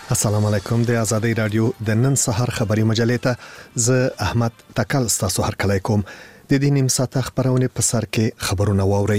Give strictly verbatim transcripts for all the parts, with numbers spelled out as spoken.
السلام علیکم د آزادۍ رادیو د نن سحر خبري مجلې ته زه احمد تکل ستاسو هر کله کوم د دې نیم ساعت خبرونه په سر کې خبرونه واوري.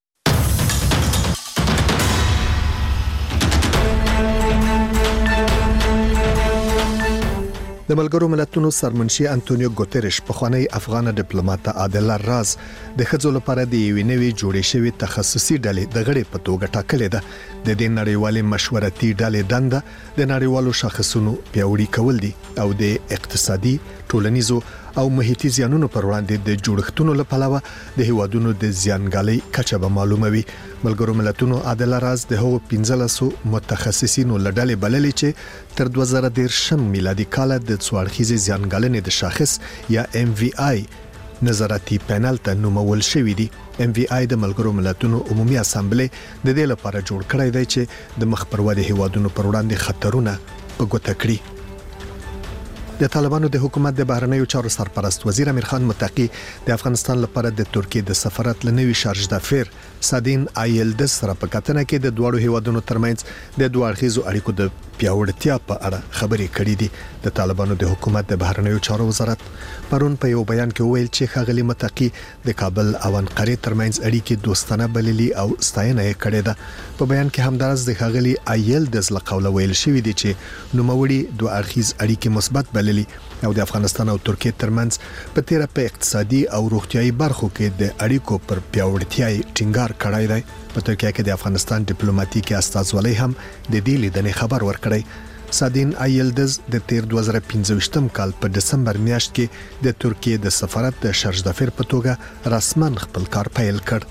د ملګرو ملتونو سرمنشي انټونیو ګوتریش په خوانی افغان ډیپلوماټ عادل راز د خځو لپاره د یوې نوې جوړې شوی تخصصي ډلې د غړي په توګه ټاکلې ده. د دې نړیوالې مشورتي ډلې دنده د نړیوالو شاخصونو پیاوړي کول دي او د اقتصادي، ټولنیزو او محیطي زیانونو پر وړاندې د جوړښتونو لپاره د هیوادونو د زیانګالۍ کچه به معلوموي. ملګرو ملتونو عادل راز د هغو پنځلسو متخصصینو لړلې بللې چې تر دوه زره دېرشم میلادي کال د څوارخیزې زیانګالنې د شاخص یا ایم وی آی نظارتي پینل ته نومول شوی دی. ایم وی آی د ملګرو ملتونو عمومي اسامبلې د دې لپاره جوړ کړی دی چې د مخ پر ودې هیوادونو پر وړاندې خطرونه په ګوته کړي. د طالبانو د حکومت د بهرنیو چارو سرپرست وزیر امیر خان متقی د افغانستان لپاره د ترکیې د سفارت لنوي شارج دافیر سادین آیلدس سره په کتنه کې د دوړو هیوادونو ترمنځ د دوه اړخیزو اړیکو د پیاوړتیا په اړه خبرې کړې دي. د طالبانو د حکومت د بهرنیو چارو وزارت پرون په یو بیان کې ویل چې ښاغلي متقی د کابل او انقره ترمنځ اړیکې دوستانه بللي او ستاینه یې کړې ده. په بیان کې همدارس د ښاغلي آیلدس له قوله ویل شوی دی چې نوموړي دوه اړخیز اړیکې مثبت بللي او د افغانستان او ترکیې ترمنځ په تیره په اقتصادي او روغتيایي برخو کې د اړیکو پر پیاوړتیا ټینګار کړی دی. په ترکیه کې د افغانستان ډیپلوماټیکي استازولۍ هم د دې لیدنې خبر ورکړی. سادین آیلدز د تیر دوه زره پنځه کال په دسمبر میاشت کې د ترکیې د سفارت د شارج دافیر په توګه رسمن خپل کار پیل کړ.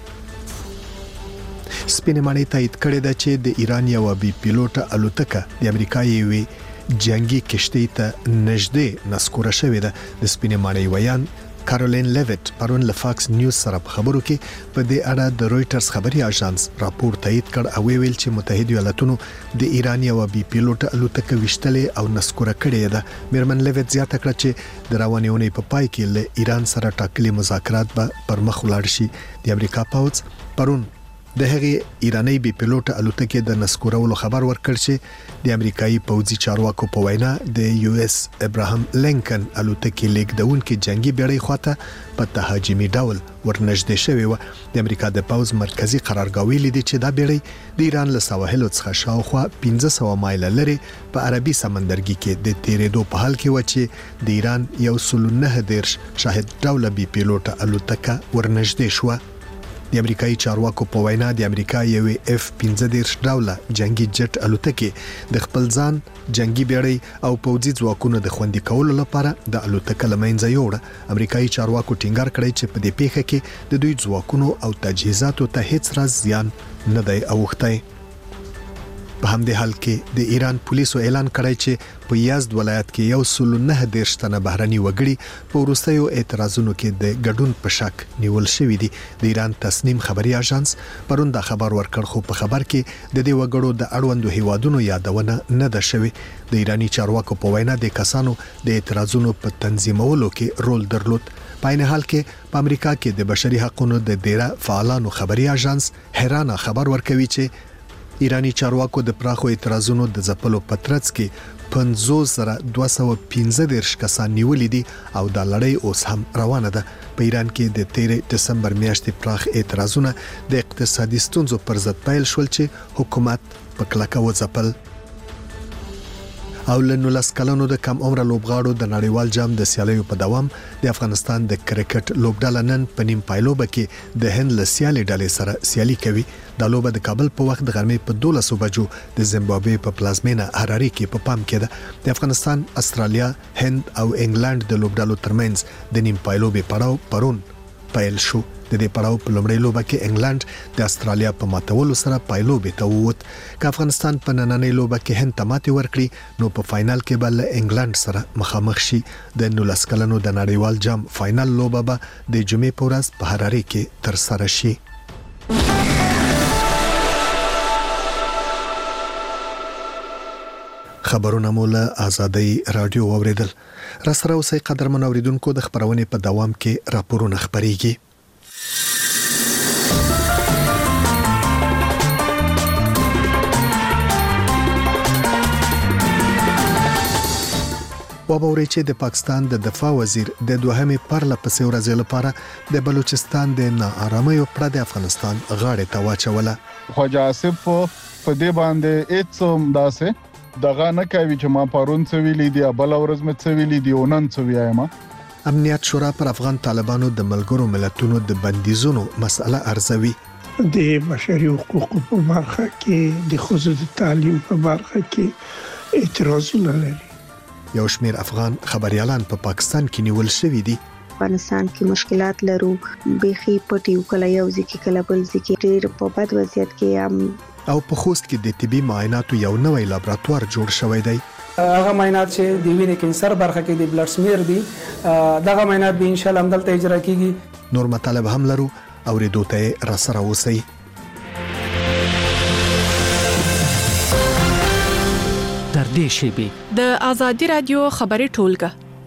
سپینې ماڼۍ تایید کړې ده چې د ایران یو بي پیلوټ الوتکه د امریکا یوې جنگي کشتۍ ته نږدې نسکوره شوې ده. د سپینې ماڼۍ ویان کارولین لیویټ پرون له فاکس نیوز سره په خبرو کې په دې اړه د رويټرز خبري اژانس راپور تایید کړ او ویل چې متحده ایالاتونو د ایران یو بي پیلوټ الوتکه وشتلې او نسکوره کړې ده. میرمن لیویټ زیاته کړه چې د روانې اونۍ په پای کې له ایران سره ټاکلي مذاکرات به پر مخ ولاړ شي. د امریکا پوځ پرون د هغې ایرانی بي پیلوټ الوتکې د نسکورولو خبر ورکړ چې د امریکایي پوځي چارواکو په وینا د یو اس ابراهام لینکن الوتکې لیکدونکو جنگي بیړۍ خواته په تهاجمي ډول ورنږدې شوې و. د امریکا د پوځ مرکزی قرارګاه ویلي دی چې دا بیړۍ د ایران له سواحلو څخه شاوخوا پنځه سوه مایل لري په عربي سمندرګي کې د تیرېدو په حال کې و چې د ایران یو سل نه دیرش شاهد ډول بي پیلوټ الوتکه ورنږدې شو. د امریکایي چارواکو په وینا د امریکا یوې اف پنځه دیرش ډوله جنگي جټ الوتکې د خپل ځان جنگي بیړۍ او پوځي ځواکونو د خوندي کولو لپاره د الوتکې لمنځه یوړه. امریکایي چارواکو ټینګار کړی چې په دې پیښه کې د دوی ځواکونو او تجهیزاتو ته هیڅ راز زیان نه دی اوښتی. په همدې حال کې د ایران پولیسو اعلان کړی چې په یزد ولایت کې یو سل نه دیرش تنه بهرني وګړي په وروستیو اعتراضونو کې د ګډون په شک نیول شوی دي. د ایران تصنیم خبري اژانس پرون دا خبر ورکړ خو په خبر کې د دې وګړو د اړوندو هیوادونو یادونه نه ده شوی. د ایرانی چارواکو په وینا د کسانو د اعتراضونو په تنظیمولو کې رول درلود. په عین حال کې په امریکا کې د بشري حقوقو د ډیره فعالانو خبري اژانس هرانه خبر ورکوي چې ایرانی چارواکو د پراخو اعتراضونو د ځپلو په ترڅ کې پنځوس زره دوه سوه پنځه دیرش کسان نیولې دي او دا لړۍ اوس هم روانه ده. په ایران کې د تیر دسمبر میاشتې پراخ اعتراضونه د اقتصادي ستونزو پر ضد پیل شول چې حکومت په کلکه وځپل. او له نولس کلونو د کم عمره لوبغاړو د نړیوال جام د سیالیو په دوام د افغانستان د کرکټ لوبډله نن په نیم پایلوبه کې د هند له سیالي ډلې سره سیالي کوي. دا لوبه د کابل په وخت د غرمې په دولسو بجو د زیمبابوې په پلازمینه هراري کې په پام کې ده. د افغانستان، استرالیا، هند او انګلند د لوبډلو ترمنځ د نیم پایلوبې پړاو پرون پیل شو. د دې پړاو په لومړۍ لوبه کې انګلند د استرالیا په ماتولو سره پایلوبې ته ووت. که افغانستان په نننۍ لوبه کې هند ته ماتې ورکړي نو په فاینل کې به له انګلند سره مخامخ شي. د نولس کلنو د نړیوال جام فاینل لوبه به د جمعې په ورځ په هراري کې ترسره شي. خبرونه مولا آزادۍ رادیو اوریدل. را سره اوسئ قدرمن اوریدونکو، د خبرونې په دوام کې راپورونه خبريږي. وبوري چې د پاکستان د دفاع وزیر د دوهمې پرله پسې ورځې لپاره د بلوچستان د ناارامۍ پر د افغانستان غاړه ته واچوله. خواجه آصف په دې باندې هیڅ داسې دغه نه کوي چې ما پرون څه ویلي دي بل ورځ مې څه ویلي دي او نن څه وایم. امنیت شورا پر افغان طالبانو د ملګرو ملتونو د بندیزونو مسله ارزوي. د بشري حقوقو په برخه کې د ښځو د تعلیم په برخه کې اعتراضونه لري. یو شمېر افغان خبريالان په پا پاکستان کې نیول شوي دي. افغانستان کې مشکلات لرو، بيخي پټیو کله یو ځکه کله بل ځکه ډېر په بد وضعیت کې هم او په خوست کې د طبي معایناتو یو نوی لابراتوار جوړ شوی دی. هغه معاینات چې د وینې کینسر برخه کې د بلډ سمیر دي دغه معاینات به ان شاء الله همدلته اجرا کیږي. نور مطالب هم لرو او ریډو ته را سره اوسئ. تر دې شیبې د آزادي رادیو خبري ټولګه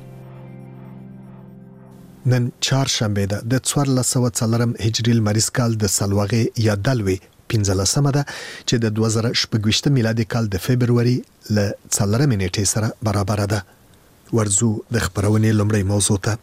نن چهارشنبه ده د څوارلس سوه څلورم هجري لمریز کال د سلواغې یا دلوي پنځلسمه ده چې د دوه زره شپږ میلادي کال د فبرवरी ل څلورمې نیټې سره برابر ده. ورزو د خبرونې لومړی موضوع ته.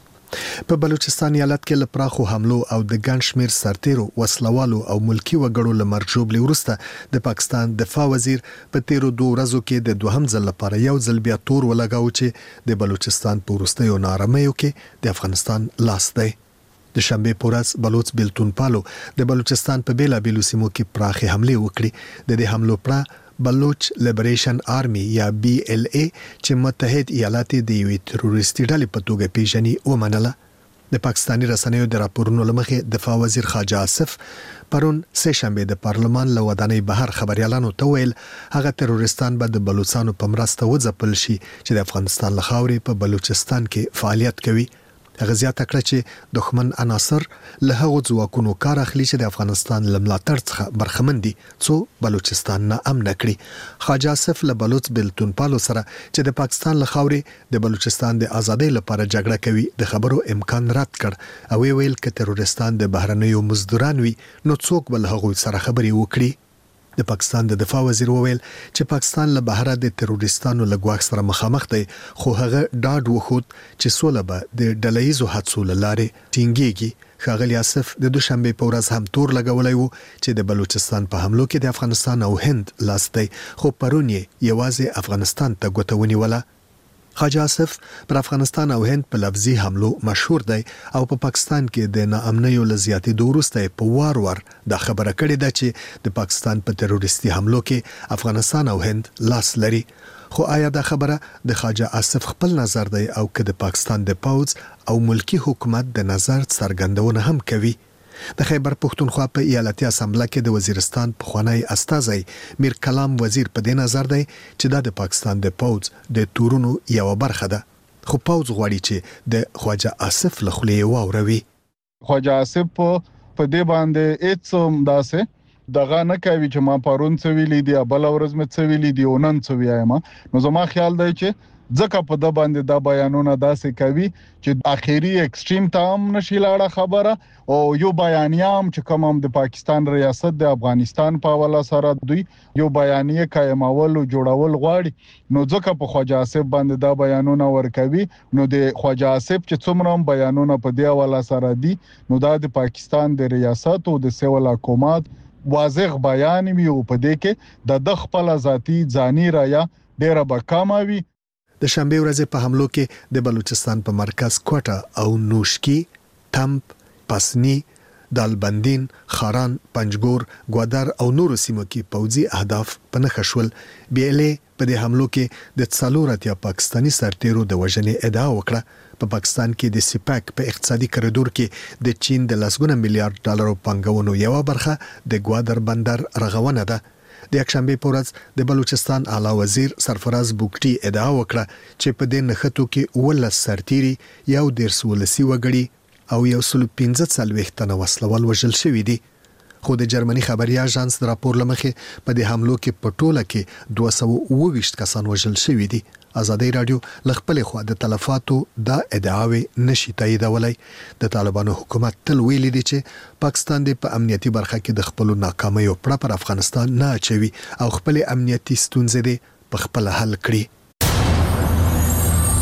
په بلوچستان ایالت کې لپراخو حملو او د ګڼ شمیر سرتیرو وسلوالو او ملکی وګړو لمرجوب لورسته د پاکستان دفاع وزیر په تیرو دوه ورځو کې د دوهم ځل لپاره یو ځل بیا تور ولګاو چې د بلوچستان په وروستیو ناارامیو کې د افغانستان لاس دی. د شنبه پورس بلوچ بلتون پالو د بلوچستان په بیلا بیلو سیمو کې پراخي حمله وکړي. د دې حملو پر بلوچ لیبریشن آرمی یا بی ال ای چې متحد ایالات د یوې تروریستي ډلې په توګه پیژني ومنله. د پاکستاني رسنیو د راپورونو لمخې دفاع وزیر خواجه آصف پرون سه شنبه د پارلمان له ودانۍ بهر خبريالانو ته ویل هغه تروریستان به د بلوچستانو په مرسته وځپل شي چې د افغانستان له خاورې په بلوچستان کې فعالیت کوي. هغه زیاته کړه چې دښمن عناصر له هغو ځواکونو کار اخلي چې د افغانستان له ملاتړ څخه برخمن دي څو بلوچستان نه امن کړي. خواجه آصف له بلوچ بلتون پالو سره چې د پاکستان له خاورې د بلوچستان د ازادۍ لپاره جګړه کوي د خبرو امکان رد کړ او ویل چې تروریستان د بهرنیو مزدوران وي نو څوک بل هغوی سره خبري وکړي. د پاکستان د دفاع وزیر وویل چې پاکستان له بهره د تروریستانو له ګواښ سره مخامخ دی خو هغه ډاډ وخود چې سوله به د ډلهیزو هڅو له لارې ټینګيږي. ښاغلي آصف د دوشنبه په ورځ هم تور لګولای وو چې د بلوچستان په حملو کې د افغانستان او هند لاس دی خو پرون یې یوازې افغانستان ته ګوته ونیوله. خواجه آصف پر افغانستان او هند په لفظي حملو مشهور دی او په پاکستان کې د ناامنیو لزیاتې دوروسته په وار وار د خبره کړې ده چې د پاکستان په تروریستي حملو کې افغانستان او هند لاس لري. خو آیا دا خبره د خواجه آصف خپل نظر دی او که د پاکستان د پوز او ملکی حکومت د نظر څرګندونه هم کوي؟ د خیبر پښتونخوا په ایالتي اسامبله کې د وزیرستان پخوانی استازی میر کلام وزیر په دې نظر دی چې دا د پاکستان د پوز د تورونو یو برخه ده خو پوز غواړي چې د خواجه آصف له خولې واوروي. خواجه آصف په دې باندې هیڅ داسې دغه نه کوي چې ما پرون څه ویلي دي بل ورځ مې څه ویلي دي او نن څه وایم. نو زما خیال دی چې ځکه په د باندې دا بیانونه داسې کوي چې اخیری ایکستریم ته هم نشي لاړه خبره او یو بیانیه هم چې کوم هم د پاکستان ریاست د افغانستان په حواله سره دوی یو بیانیه قائمول او جوړول غواړي نو ځکه په خواجه آصف باندې دا بیانونه ورکوي. نو د خواجه آصف چې څومره بیانونه په دی حواله سره دي نو دا د پاکستان د ریاست او د سیول حکومت واضح بیان وي او په دې کې د خپل ذاتی ځاني رایا ډیره بکامه وي. د شنبه ورځې په حملو کې د بلوچستان په مرکز کوټه او نوشکی، تمپ، پسنی، دالبندین، خاران، پنجګور، ګودر او نورو سیمو کې پوځي اهداف په نښه شول. بي ال اي په دې حملو کې د څلور اتیا پاکستاني سرتیرو د وژنې ادعا وکړه. په پاکستان کې د سپاک په اقتصادي کریډور کې د چین د لسګونه میلیارډ ډالرو پانګونو یو برخه د ګودر بندر رغونه ده. د یکشنبه په ورځ د بلوچستان اعلی وزیر سرفراز بوکټي ادعا وکړه چې په دې نښتو کې ولس سرتیري یو ډیر سولسي وګړي او یو سل پنځه څلوېښت تنه وسلوال وژل شوي دي. خو د جرمني خبري اژانس د راپور لمخې په دې حملو کې په ټوله کې دوه سوه اووه ویشت کسان وژل شوي دي. آزادي رادیو ل خپل خوا د تلفاتو دا ادعاوي نشي تاییدولای. د طالبانو حکومت تل ویلي دي چې پاکستان د په امنیتي برخه کې د خپل ناکامیو پر پر افغانستان نه اچوي او خپل امنیتي ستونزې دي په خپل حل کړي.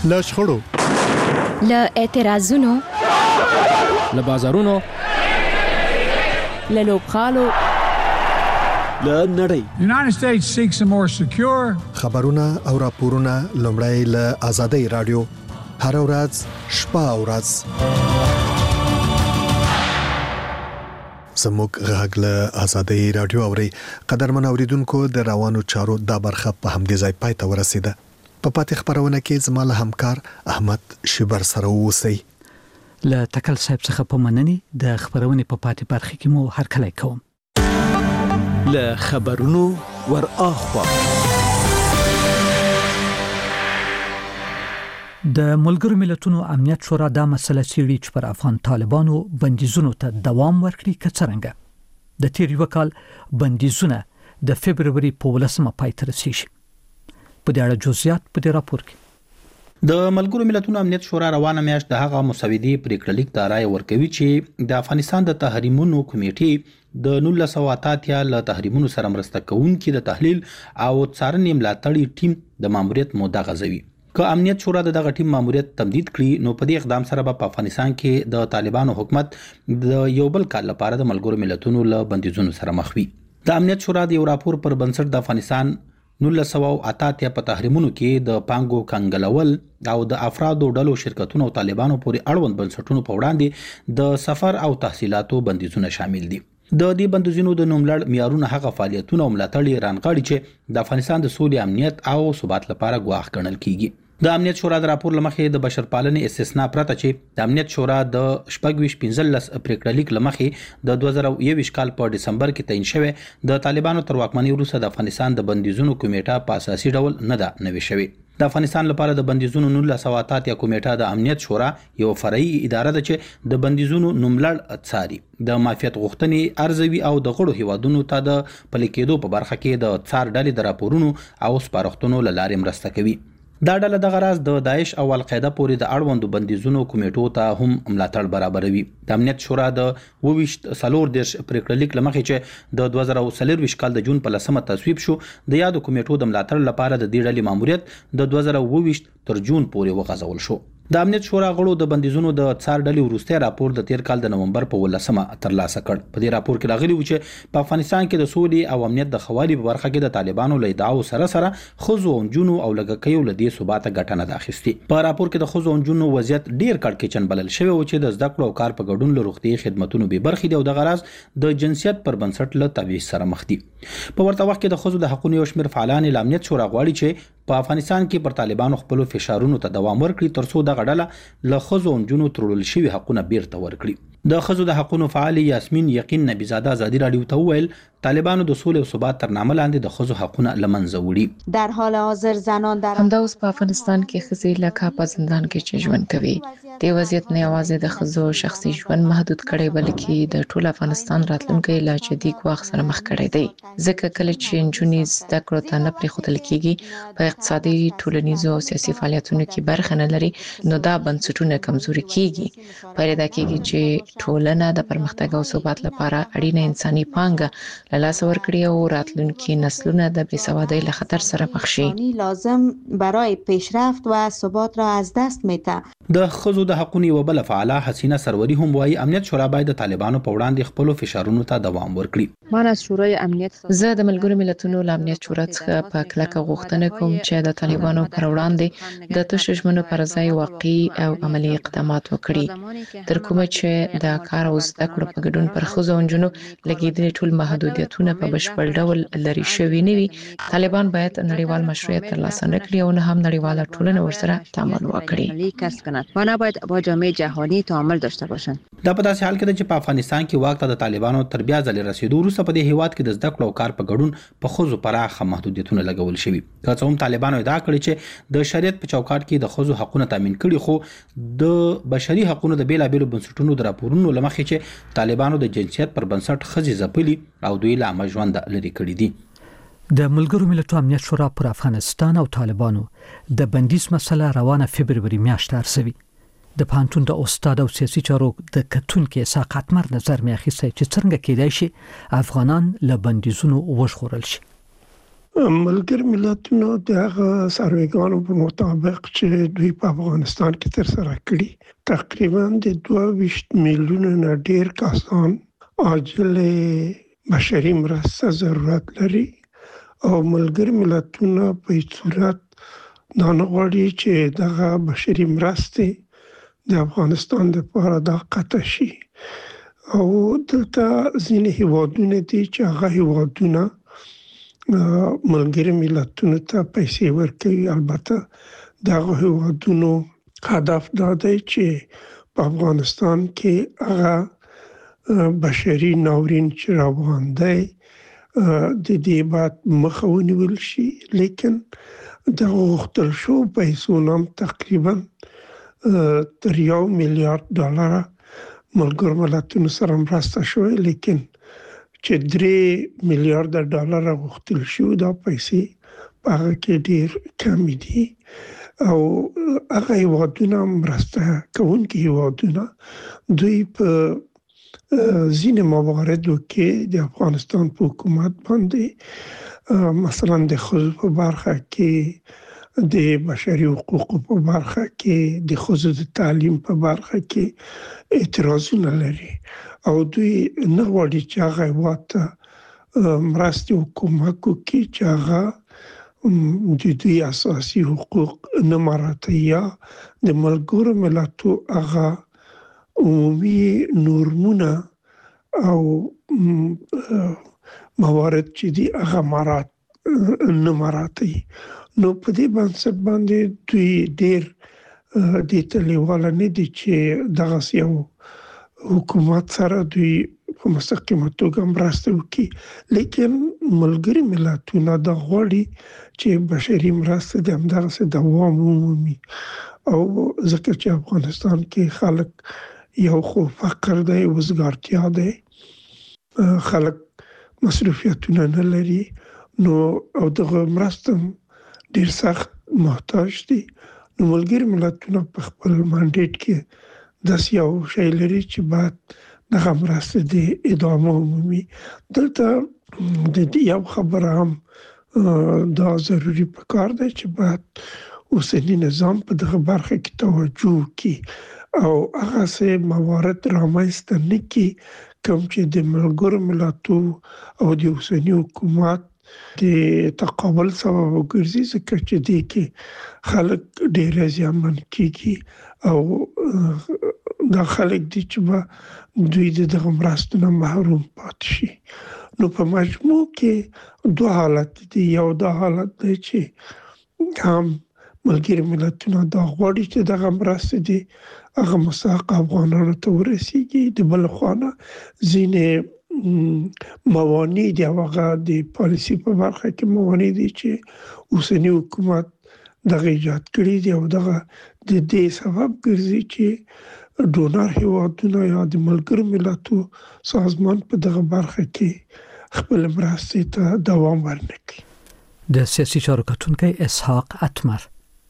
له شخړو، له اعتراضونو، له بازارونو، له لوبغالو، له نړۍ. The United States seeks a more secure. خبرونه او راپورونه لومړی له آزادۍ رادیو هر ورځ شپه او ورځ زموږ غږ له آزادۍ رادیو اوري. قدرمن اوریدونکو، د روانو چارو دا برخه په همدې ځای پای ته ورسیده. په پاتې خبرونه کې زما له همکار احمد شبر سره اوسئ. له تکل صاحب څخه په مننې د خبرونې په پاتې برخه کې مو هرکلی کوم. له خبرونو ور اخوا د ملګرو ملتونو امنیت شورا دا مسله څیړي چې پر افغان طالبانو بندیزونو ته دوام ورکړي که څرنګه. د تیر یو کال بندیزونه د فبروري په ولسمه پای ته رسیږي. په دې اړه جزئیات په دې راپور کې. د ملګرو ملتونو امنیت شورا روانه میاشت د هغه مسودې پریکړه لیک ته رائے ورکوي چې د افغانستان د تحریمونو کمیټې د نولس سوه اته اتیا له تحریمونو سره مرسته کوونکي د تحلیل او څارنې ملاتړي ټیم د ماموریت موده غځوي. که امنیت شورا دغه ټیم ماموریت تمدید کړي، نو په دې اقدام سره به په افغانستان کې د طالبانو حکومت د یو بل کال لپاره د ملګرو ملتونو له بندیزونو سره مخ وي. د امنیت شورا د یو راپور پر بنسټ د افغانستان نولس سوه اته اتیا په تحریمونو کې د پانګو کنګلول او د افرادو ډلو شرکتونو او طالبانو پورې اړوند بنسټونو په وړاندې د سفر او تحصیلاتو بندیزونه شامل دي. د دې بندیزونو د نوملړ معیارونه هغه فعالیتونه او ملاتړ رانغاړي چې د افغانستان د سولې، امنیت او ثبات لپاره ګواښ ګڼل کیږي. د امنیت شورا د راپور لمخې د بشرپالنې استثناء پرته چې د امنیت شورا د شپږ پنځلس پریکړه لیک لمخې د دوه زره یو کال په دسمبر کې تعیین شوی د طالبانو تر واکمنۍ وروسته د افغانستان د بندیزونو کمیټه په اساسي ډول نه ده نوي شوی. د افغانستان لپاره د بندیزونو نولس سوه اته اتیا کمیټه د امنیت شورا یو فرعي اداره ده چې د بندیزونو نوملړ څاري، د معافیت غوښتنې ارزوي او د غړو هیوادونو ته د پلي کېدو په برخه کې د څار ډلې د راپورونو او سپارښتنو له لارې مرسته کوي. دا ډله دغه راز د داعش او القاعده پورې د اړوندو بندیزونو کمیټو ته هم ملاتړ برابروي. د امنیت شورا د اوویشت څلور دېرش پریکړه لیک لمخې چې د دوه زره څلرویشت کال د جون په لسمه تصویب شو، د یادو کمیټو د ملاتړ لپاره د دې ډلې ماموریت د دوه زره اوویشت تر جون پورې وغځول شو. د امنیت شورا غړو د بندیزونو د څار ډلې وروستی راپور د تیر کال د نومبر په ولسمه ترلاسه کړ. په دې راپور کې راغلي و چې په افغانستان کې د سولې او امنیت د ښه والي په برخه کې د طالبانو له ادعاو سره سره ښځو او نجونو او لږکیو له دې ثباته ګټه نه ده اخیستې. په راپور کې د ښځو او نجونو وضعیت ډیر کړکېچن بلل شوی و چې د زده کړو او کار په ګډون له روغتیايي خدمتونو بې برخې دي او دغه راز د جنسیت پر بنسټ له تبعیض سره مخ دي. په ورته وخت کې د ښځو د حقونو یو شمېر فعالان له امنیت شورا غواړي چې په افغانستان کې پر طالبانو خپل فشارونو ته دوام ورکړي ترڅو دغه ډله له ښځو او نجونو تړل شوي حقونه بیرته ورکړي. د ښځو د حقونو فعال یاسمین یقین نبی زاده ازادي رادیو ته وویل طالبانو د سولې او ثبات تر نامه لاندې د ښځو حقونه له منځه وړي. در حال حاضر زنان در همدا اوس په افغانستان کې ښځې لکه په زندان کې چې ژوند کوي. دې وضعیت نه یوازې د ښځو شخصي ژوند محدود کړي بلکې د ټول افغانستان راتلونکی له جدي ګواښ سره مخ کړي دی. ځکه کله چې نجونې زده کړو ته نه پرېښودل کېږي، په اقتصادي، ټولنیزو او سیاسي فعالیتونو کې برخه نه لري، نو دا بنسټونه کمزوري کېږي. پیدا کېږي چې ټولنه د پرمختګ او ثبات لپاره اړینه انساني پانګه له لاسه ورکړي او راتلونکي نسلونه د بېسوادۍ له خطر سره مخ شي. لازم برای پیشرفت و ثبات را از دست میده. د ښځو د حقونو یوه بله فعاله حسینه سروري هم وایي امنیت شورا باید د طالبانو په وړاندې خپلو فشارونو ته دوام ورکړي. من از شورای امنیت زه د ملګرو ملتونو له امنیت شورا څخه په کلکه غوښتنه کوم چې د طالبانو پر وړاندې د تشو ژمنو پر ځای واقعي او عملي اقدامات وکړي. تر کومه چې د کار او زده کړو په ګډون پر ښځو او نجونو لګېدلي ټول محدودیتونه په بشپړ ډول لرې شوي نه وي، طالبان باید نړیوال مشروعیت ترلاسه نه کړي او نه هم نړیواله ټولنه ورسره تعامل وکړي. و نباید با جامعه جهانی تعامل داشته باشند. دا په داسې حال کې ده چې په افغانستان کې واک ته د طالبانو تر بیا ځلې رسیدو وروسته په دې هیواد کې د زده کړو او کار په ګډون په ښځو پراخه محدودیتونه لګول شوي. که څه هم طالبانو ادعا کړې چې د شریعت په چوکاټ کې د ښځو حقونه تامین کړي، خو د بشري حقونو د بیلابیلو بنسټونو د راپورونو له مخې چې طالبانو د جنسیت پر بنسټ ښځې ځپلي او دوی له عامه ژونده لرې کړي دي. د ملګرو ملتونو امنیت شورا پر افغانستان او طالبانو د بندیز مسله روانه فبروري میاشت ارسوي. د پانتون د استاد او سیاسي چارو د کتونکو ساقط مر نظر مې اخیستی چې څنګه کېدای شي افغانان له بندیزونو وژغورل شي. ملګر ملتونو د هغه سروېګانو په مطابق چې دوی په افغانستان کې تر سره کړي تقریبا د دوه ویشت میلیونه نه ډیر کسان عاجل بشري مرسته ضرورت لري او ملګر ملتونو په هیڅ صورت دا نه غواړي چې دغه بشري مرستې د افغانستان لپاره دا قطع شي او دلته ځینې هیوادونه دي چې هغه هیوادونه ملګری ملتونو ته پیسې ورکوي. البته دغه هیوادونو هدف دا دی چې په افغانستان کې هغه بشري ناورین چې روان دی د دې بعد مخه ونیول شي، لیکن د غوښتل شو پیسو نام تقریبا تر یو میلیارډ ډالر ملګرو ملتونو سره مرسته شوې، لیکن چې درې میلیارډ ډالر غوښتل شو دا پیسې په هغه کې ډیر کم دي او هغه هیوادونه مرسته کوونکي هیوادونه دوی په ځینې مواردو کې د افغانستان په حکومت باندې مثلا د ښځو په برخه کې، د بشري حقوقو په برخه کې، د ښځو د تعلیم په برخه کې اعتراضونه لري او دوی نه غواړي چې هغه هیواد ته مرستې حکومت وکړي چې هغه د دوی اساسي حقوق نه مراعات یا د ملګرو ملتونو هغه عمومي نورمونه او موارد چې دي هغه مراعات نه مراعاتوي. نو په دې بنسټ باندې دوی ډیر د تلیواله نه دي چې دغه یو حکومت سره دوی په مستقیمه توګه مرسته وکړي، لیکن ملګري ملتونه دا غواړي چې بشري مرسته د همدغسې دوام ومومي او ځکه چې افغانستان کې خلک یو خو فقر دی، وزګارتیا دی، خلک مصروفیتونه نه لري، نو او دغه مرسته ډیر سخت محتاج دي. نو ملګري ملتونه په خپل منډیټ کې داسې یو شی لري چې باید دغه مرسته د ادامه ومومي. دلته د دې یو خبره هم دا ضروري پکار دی چې باید اوسنی نظام په دغه برخه کې توجه وکړي او هغه څه موارد رامنځته نه کړي کوم چې د ملګرو ملتونو او د اوسنی حکومت د تقابل سبب وګرځي، ځکه چې دې کې خلک ډېر زیانمن کېږي او دا خلک دي چې به دوی د دغه مرستو نه محروم پاتې شي. نو په مجموع کې دوه حالت دي. یو دا حالت دی چې هم ملګري ملتونه دا غواړي چې دغه مرستې دي هغه مستحق افغانانو ته ورسیږي، د بل خوا نه ځینې موانع دي او هغه د پالیسي په برخه کې موانع دي چې اوسنی حکومت دغه ایجاد کړي دي او دغه د دې سبب ګرځي چې ډونر هیوادونه یا د ملګرو ملتونو سازمان په دغه برخه کې خپل مرستې ته دوام ورنکړي. د سیاسي چارو کتونکی اسحاق اتمر.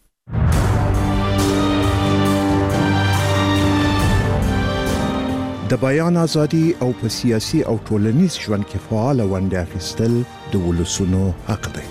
د بیان ازادي او په سیاسي او ټولنیز ژوند کې فعال ونډه اخیستل د ولسونو حق دی.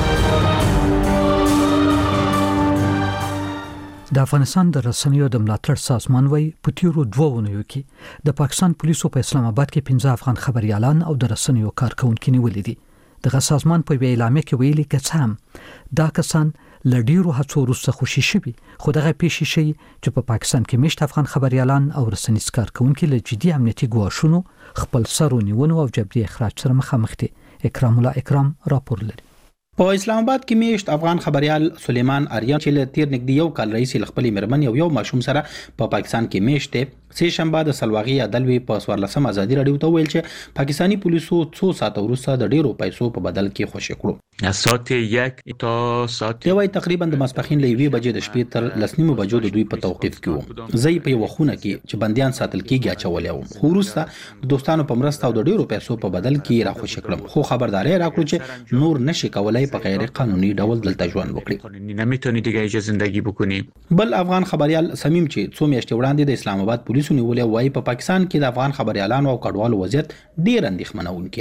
د افغانستان د رسنیو د ملاتړ سازمان وایي په تیرو دوه اونیو کې د پاکستان پولیسو په اسلام آباد کې پنځه افغان خبريالان او د رسنیو کارکونکو نیولې دي. دغه سازمان په اعلامیه کې ویلي چې هم دا کسان لډیرو هڅو وروسته خوشي شوي، خو دغه پیښې شي چې په پاکستان کې مشت افغان خبريالان او رسنیز کارکونکو له جدي امنیتي ګواښونو، خپل سرونیونو او جبري اخراج سره مخامخ دي. اکرام الله اکرام راپور لري. په اسلام آباد کې میشت افغان خبريال سليمان آریان چې له تیر نږدې یو کال رئیس خپل مرمن یو یو ماشوم سره په پاکستان کې میشته سه شنبه د سلواغي عدالوي په سوارلسم ازادي رادیو ته ویل چې پاکستانی پولیسو څو ساعت وروسته د ډیرو پیسو په بدل کې خوشی کړو. ساعت یک تا ساعت دی وای تقریبا د ماسپخین له یوې بجې د شپې تر لسنیمو بجو د دوی په توقيف کې وو. زې په یو خونه کې چې بنديان ساتل کېږي اچولې وو. خو وروسته د دوستانو په مرسته او د ډیرو پیسو په بدل کې را خوشی کړم، خو خبرداري راکړو چې نور نشي کولای په غیر قانوني ډول دلته ژوند وکړي. نمیتونی دیگه ایجاد زندگی بکنی. بل افغان خبريال سمیم چې څو میاشتې وړاندې د اسلام آباد پولیسو نیولې وای په پاکستان کې د افغان خبريالانو او کډوالو وضعیت ډیر اندېښمنونکی دی.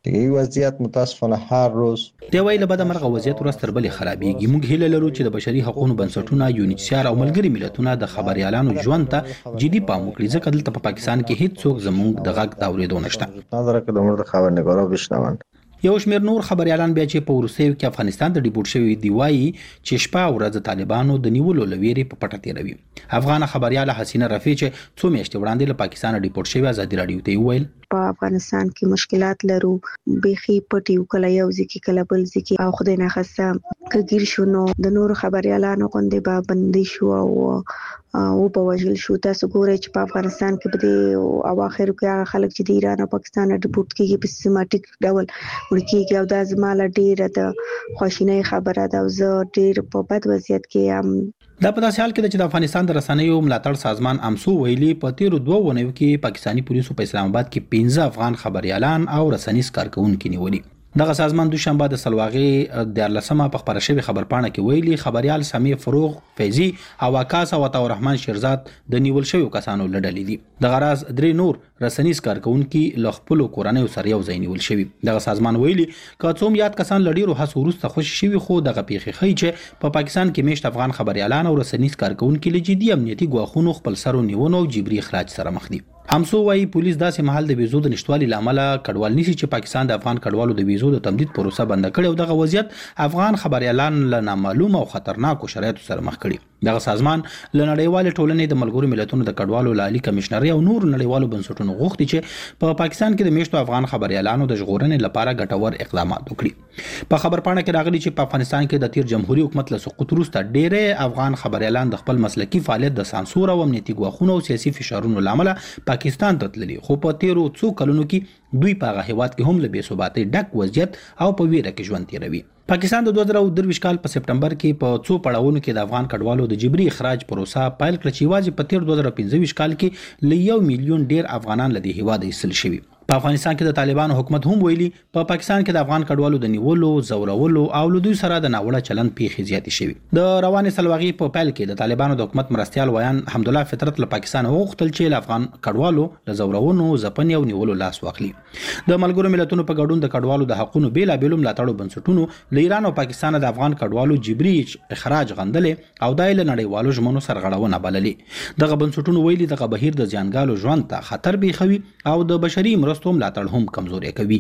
دیگه وضعیت متاسفانه هر روز دی ویل بعد مرغه وضعیت ورځ تر بلې خرابېږي. موږ هیله لرو چې د بشري حقوقو بنسټونه یونیسیار او ملګري ملتونه د خبريالانو ژوند ته جدي پام وکړي، ځکه دلته په پاکستان کې هیڅ څوک زموږ د غږ د اورېدو نشته. نداره که د مورد خبرنگارا بشنون. یو شمېر نور خبريالان بیا چې په وروستیو کې افغانستان ته ډیپورټ شوي دی وایي چې شپه او ورځ طالبانو د نیولو لویری په پټه تیروي. افغان خبرياله حسینه رفیع چې څو میاشتې وړاندې له پاکستان ډیپورټ شوی ازادي رادیو ته ویل په افغانستان کې مشکلات لرو، بيخي پټي کله یو ځکه کله بل ځکه او خدای نه خسته کګیر شو نو د نور خبريالانو غونډه به بندي شو او او په وجل شو. تاسو ګورئ چې په افغانستان کې بده او اخر کې هغه خلک چې د ایران او پاکستان ډیپورټ کیږي په سیستماتیک ډول ورکیږي او د زماله ډیره د خوشینۍ خبره ده او زه ډیر په بد وضعیت کې ام. دا په داسې حال کې چې د افغانستان د رسنیو ملاتړ سازمان امسو ویلي په تیرو دوه ونیو کې پاکستانی پولیسو په اسلام آباد کې پنځه افغان خبريالان او رسنیز کارکونکو نیولي. دغه سازمان دوشنبه د سلواغي د لسمه په خبره شوی خبرپاڼه کې ویلي خبريال سامي فروغ فیضی او واکاس او عطا الرحمن شیرزاد د نیول شوی کسانو لړلې دي. د غراز درې نور رسنیز کارکونکو ل خپل کورنۍ سره یو ځای نیول شوی. دغه سازمان ویلي کاتوم یاد کسان لړیرو هڅو وروسته خوشی شوی خو دغه پیخي خي چې په پاکستان کې میشت افغان خبريالان او رسنیز کارکونکو له جدي امنیتي ګواښونو خپل سر نیونو او جبري اخراج سره مخ دي. همسو وايي پولیس داسې محل د ویزو د نشټوالي لامل کډوال نشي چې پاکستان د افغان کډوالو د ویزو د تمدید پروسه بند کړي او دغه وضعیت افغان خبريالان له نامعلومه او خطرناکو شرایطو سره مخ کړي. دغه سازمان له نړیوال ټولنې د ملګرو ملتونو د کډوالو لالي کمشنري او نور نړیوالو بنسټونو غوښتي چې په پاکستان کې د میشتو افغان خبريالانو د ژغورنې لپاره ګټور اقدامات وکړي. په خبرپاڼه کې راغلي چې په افغانستان کې د تیر جمهوریت حکومت له سقوط وروسته ډېر افغان خبريالان د خپل مسلکي فعالیت د سانسور او امنیتي ګواښونو او سیاسي فشارونو لامل پاکستان ته تللي، خو په تیرو څو کلونو کې دوی په هغه هیواد کې هم له بې ثباتۍ ډک وضعیت او په ویره کې ژوند تیروي. پاکستان د دوه زره درویشت کال په سپټمبر کې په څو پړاوونو کې د افغان کډوالو د جبري اخراج پروسه پیل کړه چې واځي په تیر دوه زره پنځه ویشت کال کې ل یو میلیون ډیر افغانان له دې هیواد ایستل شوي. په افغانستان کې د طالبانو حکومت هم ویلي په پا پاکستان کې د افغان کډوالو د نیولو، زورولو او له دوی سره د ناوړه چلند پیښې زیاتې شوي. د رواني سلواغي په پیل کې د طالبانو د حکومت مرستيال ویان حمدالله فطرت له پاکستان وغوښتل چې له افغان کډوالو له زورونو، ځپنې او نیولو لاس واخلي. د ملګرو ملتونو په ګډون د کډوالو د حقوقو بیلابېلو ملاتړو بنسټونو له ایران او پاکستان د افغان کډوالو جبري اخراج غندلې او دای له نړیوالو ژمنو سرغړونه بللې. دغه بنسټونو ویلي دغه بهیر د ځانګالو ژوند ته خطر بیخوي او د بشري مرستو ملاتړ هم کمزوري کوي.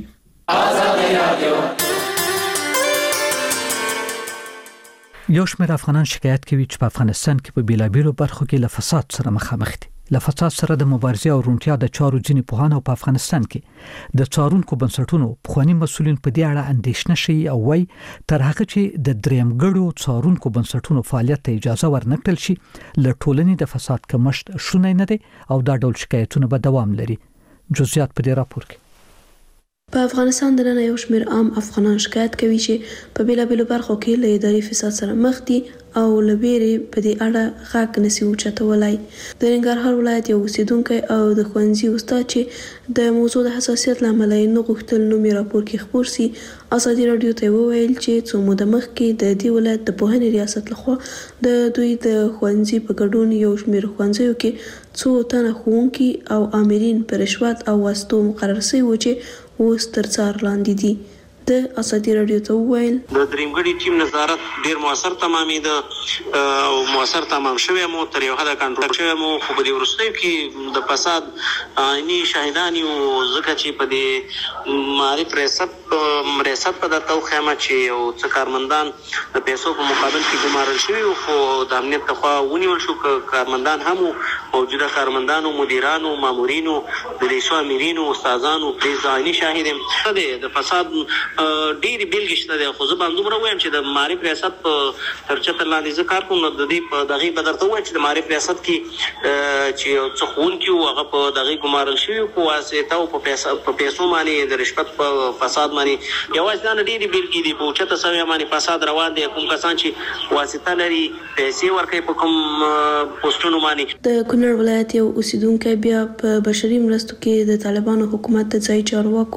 یو شمېر افغانان شکایت کوي چې په افغانستان کې په بیلابېلو برخو کې له فساد سره مخامخ دي. له فساد سره د مبارزې او روڼتیا د چارو ځینې پوهان په افغانستان کې د څارونکو بنسټونو پخوانی مسولین په دې اړه اندېښنه شي او وايي تر هغه چې د دریم ګړو څارونکو بنسټونو فعالیت ته اجازه ورنکړل شي له ټولنې د فساد کمښت شونې نه دي او دا ډول شکایتونه به دوام لري. جزئیات په دې راپور کې. په افغانستان د نن یو شمېر عام افغانان شکایت کوي چې په بیلابېلو برخو کې له اداري فساد سره مخ دي او له ویرې په دې اړه غږ نشي اوچتولای. د ننګرهار ولایت یو اوسیدونکی او د ښوونځي استاد چې د موضوع د حساسیت له امله یې نه غوښتل نوم یې راپور کې خپور سي، ازادي رادیو ته وویل چې څو موده مخکې د دې ولایت د پوهنې ریاست لخوا د دوی د ښوونځي په ګډون یو شمېر ښوونځیو کې څو تنه ښوونکي او آمرین په رشوت او واسطو مقرر شوي وو چې اوس تر څار لاندې دي. د ازادي رادیو ته وویل د دریمګړي ټیم نظارت ډیر موثر تمامېده او موثر تمام شوی مو تر یو حده کنټرول شوی مو، خو په دې وروستیو کې د فساد عیني شاهدان یو ځکه چې په دې معرف ریاست ریاست په دته خیمه چې یو څه کارمندان د پیسو په مقابل کې ګمارل شوي خو د امنیت لخوا ونیول شو. کارمندان هم موجوده کارمندانو، مدیرانو، مامورینو، د ریسو امیرینو، استادانو پریز عیني شاهد هم د فساد ډېری بیلګې شته دي. خو زه به همدومره ووایم چې د معرف ریاست په ترچتر لاندې زه کار کوم نو د دې په دغې به درته ووایم چې د معرف ریاست کې چې یو څه ښوونکي وو هغه په دغې ګمارل شوي په واسطه او په پیسو باندې د رشوت په فساد باندې یوازې دا نه ډېرې بیلګې دي. په اوچته سویه باندې فساد روان دی. کوم کسان چې واسطه لري پیسې ورکوي په کوم پوسټونو باندې. د کونړ ولایت یو اوسیدونکی بیا په بشري مرستو کې د طالبانو حکومت د ځایي چارواکو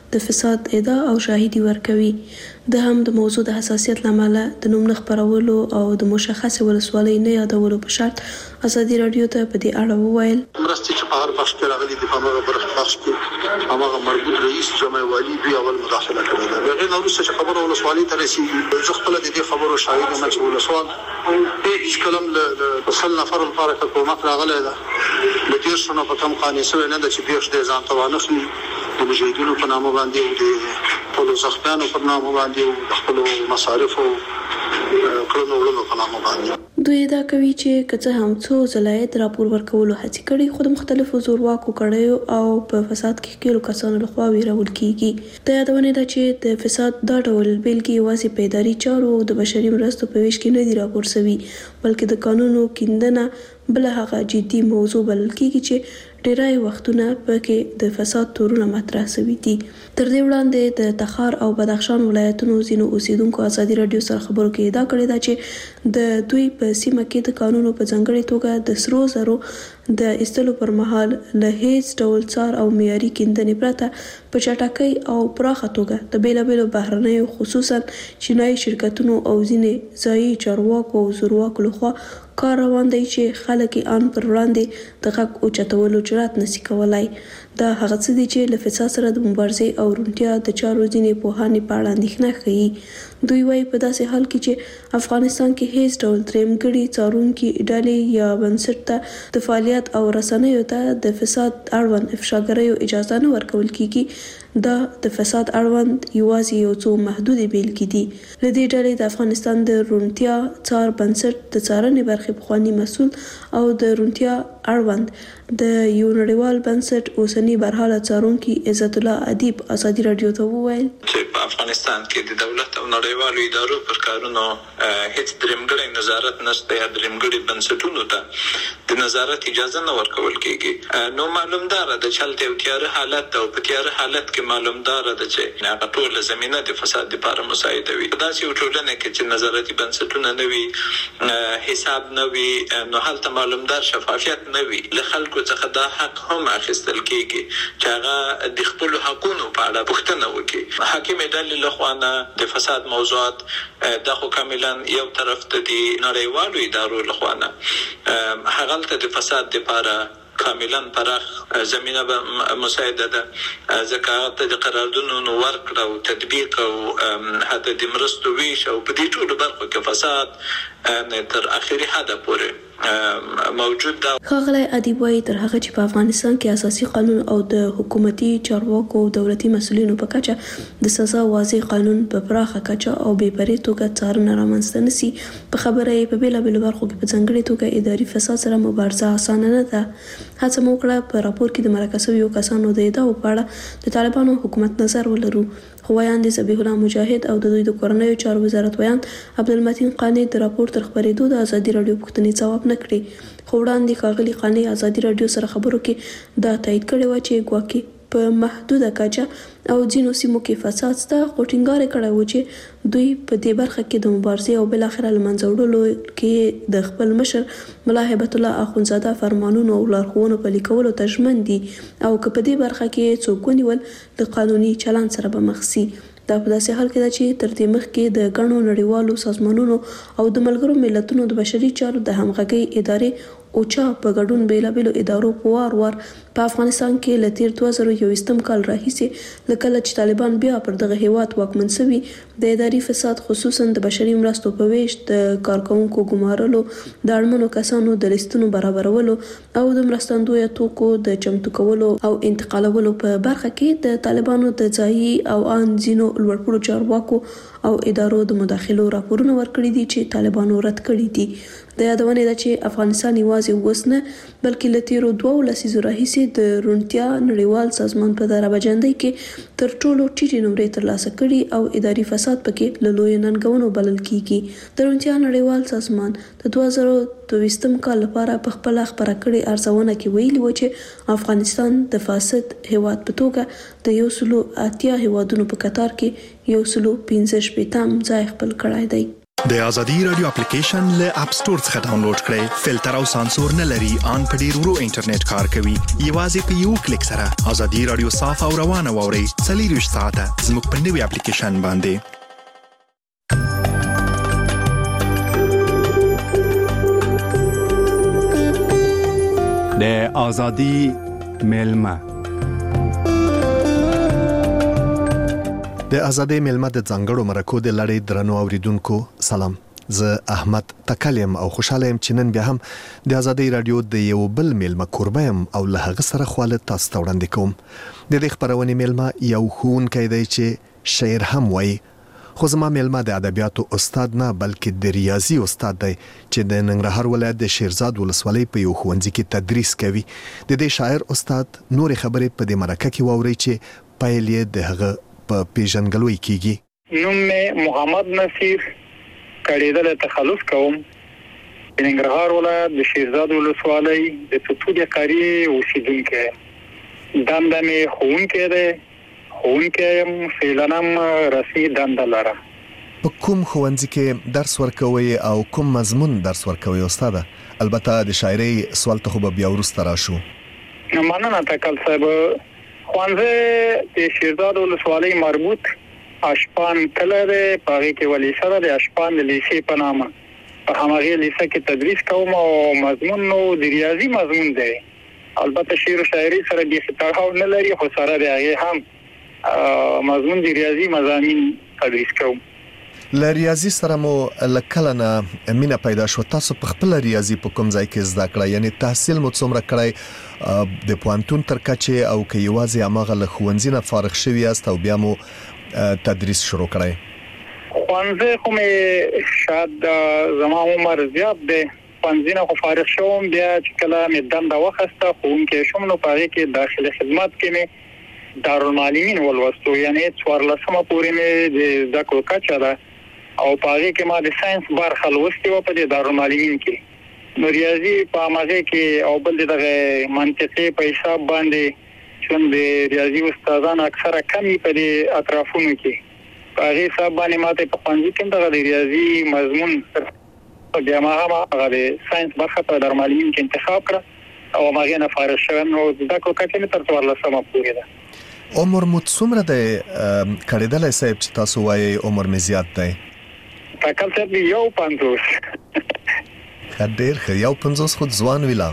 د فساد ادعا او شاهدي ورکوي. د هم د موضوع د حساسیت لامل د نوم نه خبرولو او د مشخص ولسوالۍ نه یادولو په شرط ازادي رادیو ته په دې اړه وویل. مرستې چې په هر بخش کې راغلي د هغه برخه بخش کې هغه مربوط رئیس جمع والی دوی اول مداخله کړې ده. هغه نو څه چې خبره ولسوالۍ ته رسیدي زه خپل د دې خبرو شاهد یم چې ولسوال هیڅ کلم له وصل نفر لپاره حکومت راغلی ده. د دې شنو په تم قانون سره نه د چې بیرش د ځان توانخلي د مجاهدینو په نامه باندې او د ټولو زخمیانو په نامه باندې او د خپل مصارف او کړنو وړاندې په نامه باندې دوی دا کوي چې کڅه هم څو زلایت راپور ورکولو هڅه کړي خو د مختلفو زورواکو کړیو او په فساد کې کېلو کسانو لخوا ویرول کیږي. د یادونه ده چې د فساد دا ډول بیلګې یوازې په اداري چارو او د بشري مرستو په ویش کې نه دي راپور شوي بلکې د قانونو کیندنه بل هغه جدي موضوع بلل کیږي چې ډیری وختونه پکې د فساد تورونه مطرح شوي دي. تر دې وړاندې د تخار او بدخشان ولایتونو ځینو اوسیدونکو ازادي رادیو سره خبرو کې ادعا کړې ده چې د دوی په سیمه کې د قانونو په ځانګړي توګه د سرو زرو د استلو پر مهال له هیڅ ډول څار او معیاري کیندنې پرته په چټکۍ او پراخه توګه د بیلابیلو بهرنیو خصوصا چینایي شرکتونو او ځینې ځایي چارواکو او زورواکو لخوا کار روان دی چې خلک یې ان پر وړاندې د غږ اوچتولو جرات نشي کولای. دا هغه څه دي چې له فساد سره د مبارزې او روڼتیا د چارو ځینې پوهانې په اړه اندېښنه ښیي. دوی وايي په داسې حال کې چې افغانستان کې هیڅ ډول درېمګړي څارونکي ډلې یا بنسټ ته د فعالیت او رسنیو ته د فساد اړوند افشاګریو اجازه نه ورکول کیږي. دا د فساد اړوند یوازې یو څو محدودې بیلګې دي. له دې ډلې د افغانستان د روڼتیا څار بنسټ د څارنې برخې پخوانی مسؤل او د روڼتیا اړوند د یو نړیوال بنسټ اوسنی برحاله څارونکي عزت الله ادیب ازادي رادیو ته وویل چې په افغانستان کې د دولت او نړیوالو ادارو پر کارونو هیڅ درېمګړی نظارت نشته یا درېمګړي بنسټونو ته د نظارت اجازه نه ورکول کیږي. نو معلومدار ده چې هلته یو تیاره حالت او په تیاره حالت کې معلومدار ده چې هغه ټول زمينه د فساد لپاره مساعده وي. دا چې ټولنه کې چې نظارتي بنسټونه نه وي حساب نه وي نو هلته معلومدار شفافیت نه وي. له خلکو څخه دا حق هم اخیستل کیږي چې هغه د خپل حقوقو په اړه پوښتنه وکړي. حاکم ډلې له خوا نه د فساد موضوعات د خو کاملا یو طرف ته دي نړیوالو ادارو له خوا نه هغه د فساد لپاره کاملا پراخ زمينه مساعده ده. ځکه ته د قراردادونو ورکړه او تطبیق او حتی د مرستو ویش او په دې ټولو برخو کې فساد تر اخري حد پورې موجود ده. ښاغلی ادیب وايي تر هغه چې په افغانستان کې اساسي قانون او د حکومتي چارواکو او دولتي مسؤلینو په کچه د سزا واضح قانون په پراخه کچه او بې پرې توګه څارنه رامنځته نشي په خبره یې په بیلابیلو برخو کې په ځانګړې توګه اداري فساد سره مبارزه اسانه نه ده. هڅه مو وکړه په راپور کې د مرکه شویو کسانو د ادعاو په اړه د طالبانو حکومت نظر ولرو. خو ویاند ذبیح الله مجاهد او د دوی د کورنیو چارو وزارت ویاند عبدالمتین قانی د راپور تر خبرېدو د ازادي رادیو پوښتنې ځواب نه کړي. خو وړاندې ښاغلي قانی ازادي رادیو سره خبرو کې دا تایید کړی و چې ګواکې په محدوده کچه او ځینو سیمو کې فساد شته خو ټینګار کړی و چې دوی په دې برخه کې د مبارزې او بل اخر له منځه وړلو کې د خپل مشر ملا هیبت الله اخونزاده فرمانونو او لارښوونو پلي کولو ته ژمن دي او که په دې برخه کې څوک ونیول د قانوني چلند سره به مخ شي. دا په داسې حال کې ده چې تر دې مخکې د ګڼو نړیوالو سازمانونو او د ملګرو ملتونو د بشري چارو د همغږۍ ادارې اوچا په ګډون بیلابیلو ادارو په وار وار په افغانستان کې له تیر دوه زره یوویشتم کال راهیسې له کله چې طالبان بیا پر دغه هیواد واکمن شوي د اداري فساد خصوصا د بشري مرستو په ویش د کارکوونکو ګمارلو د اړمنو کسانو د لیستونو برابرولو او د مرستندویه توکو د چمتو کولو او انتقالولو په برخه کې د طالبانو د ځایي او ان ځینو لوړپوړو چارواکو او ادارو د مداخلو راپورونه ورکړي دي چې طالبانو رد کړي دي. د یادونه ده چې افغانستان یوازې اوس نه بلکې له تیرو دوو لسیزو راهیسې د روڼتیا نړیوال سازمان په درجهبندۍ کې تر ټولو ټیټې نمرې ترلاسه کړي او اداري فساد پکې له لویو ننګونو بلل کیږي. د روڼتیا نړیوال سازمان د دوه زره دویشتم کال لپاره په خپل خبره کړې ارزونه کې ویلي و چې افغانستان د فاسد هیواد په توګه د یو سلو اتیا هیوادونو په قطار کې یو سلو پنځه شپیتم ځای خپل کړی دی. د ازادي رادیو اپلیکیشن له اپ ستور څخه ډاونلوډ کړئ. فلټر او سانسور نه لري، ان په ډیر ورو انټرنیټ کار کوي. یوازې په یو کلیک سره ازادي رادیو صاف او روانه واورئ. څلور ساعته زموږ په نوي اپلیکیشن باندې. د ازادي ملما د ازادي ملما د ځنګړو مرکو د لړۍ درنو اوریدونکو سلام. زه احمد تکلم او خوشاله يم چې نن بیا هم د ازادي رادیو د یو بل ملما قربه يم او له هغه سره خواله تاسو ته وړاندې کوم. د دې خبرونې ملما یو ښوونکی دی چې شعر هم وایي، خو زما ملما د ادبیاتو استاد نه بلکې د ریاضي استاد دی چې د ننګرهار ولایت د شیرزاد ولسوالۍ په یو ښوونځي کې تدریس کوي. د دې شاعر استاد نور خبرې په دې مرکه کې واوري چې پایل یې د هغه په پیژنګلوي کیږي. نوم مې محمد نصیر کړیدل تخلص کوم. د ننګرهار ولایت د شیرزاد ولسوالۍ د توتوډیا کاری اوسیدونکی. دنده مې ښوونکی دی، ښوونکی یم، فعلاً رسمي دنده لرم. په کوم ښوونځي کې درس ورکوي او کوم مضمون درس ورکوي استاده؟ البته د شاعرۍ سوال ته خو به بیا وروسته راشو. مننه تکل صاحب. ښوونځی د شیرزاد ولسوالۍ مربوط اشپان کله دی، په هغې کې ولې سره د اشپان د لیسې په نامه په همغې لیسه کې تدریس کوم او مضمون نو د ریاضي مضمون دی. البته شعر و شاعري سره بیخي تړاو نه لري، خو سره د هغې هم مضمون د ریاضي مضامین تدریس کوم. له ریاضي سره مو له کله نه مینه پیدا شو؟ تاسو په خپل ریاضي په کوم ځای کې زده کړه؟ یعنی تحصیل مو څومره کړی د پوهنتون تر کچې او که یوازې هماغه له ښوونځي نه فارغ شوي یاست او بیا مو تدریس شروع کړی؟ ښوونځی خو مې شاید زما عمر زیات دی، ښوونځي نه خو فارغ شوم. بیا چې کله مې دنده واخیسته ښوونکی شوم نو په هغې کې داخلي خدمت کې مې دارالمعلمین ولوستو، یعنی څوارلسمه پورې مې د زده کړو کچه ده او په هغې کې ما د ساینس برخه لوستې وه په دې دارالمعلمین کې. نو ریاضي په همغې کې او بل د دغه منطقې په حساب باندې چون د ریاضي استادان اکثره کم په دې اطرافونو کې، په هغې حساب باندې ما ته په ښوونځي کې هم دغه د ریاضي مضمون بیا ما هم هغه د ساینس برخه په دارالمعلمین کې انتخاب کړه او همغې نه فارغ شوم. نو زده کړو کچه مې تر څوارلسمه پورې ده. عمر مو څومره دی کړېدلی صاحب چې تاسو وایئ عمر مې زیات دی؟ تکل صاحب یو پنځوس. ښه، ډېر ښه. یو پنځوس خو ځوان وي لا.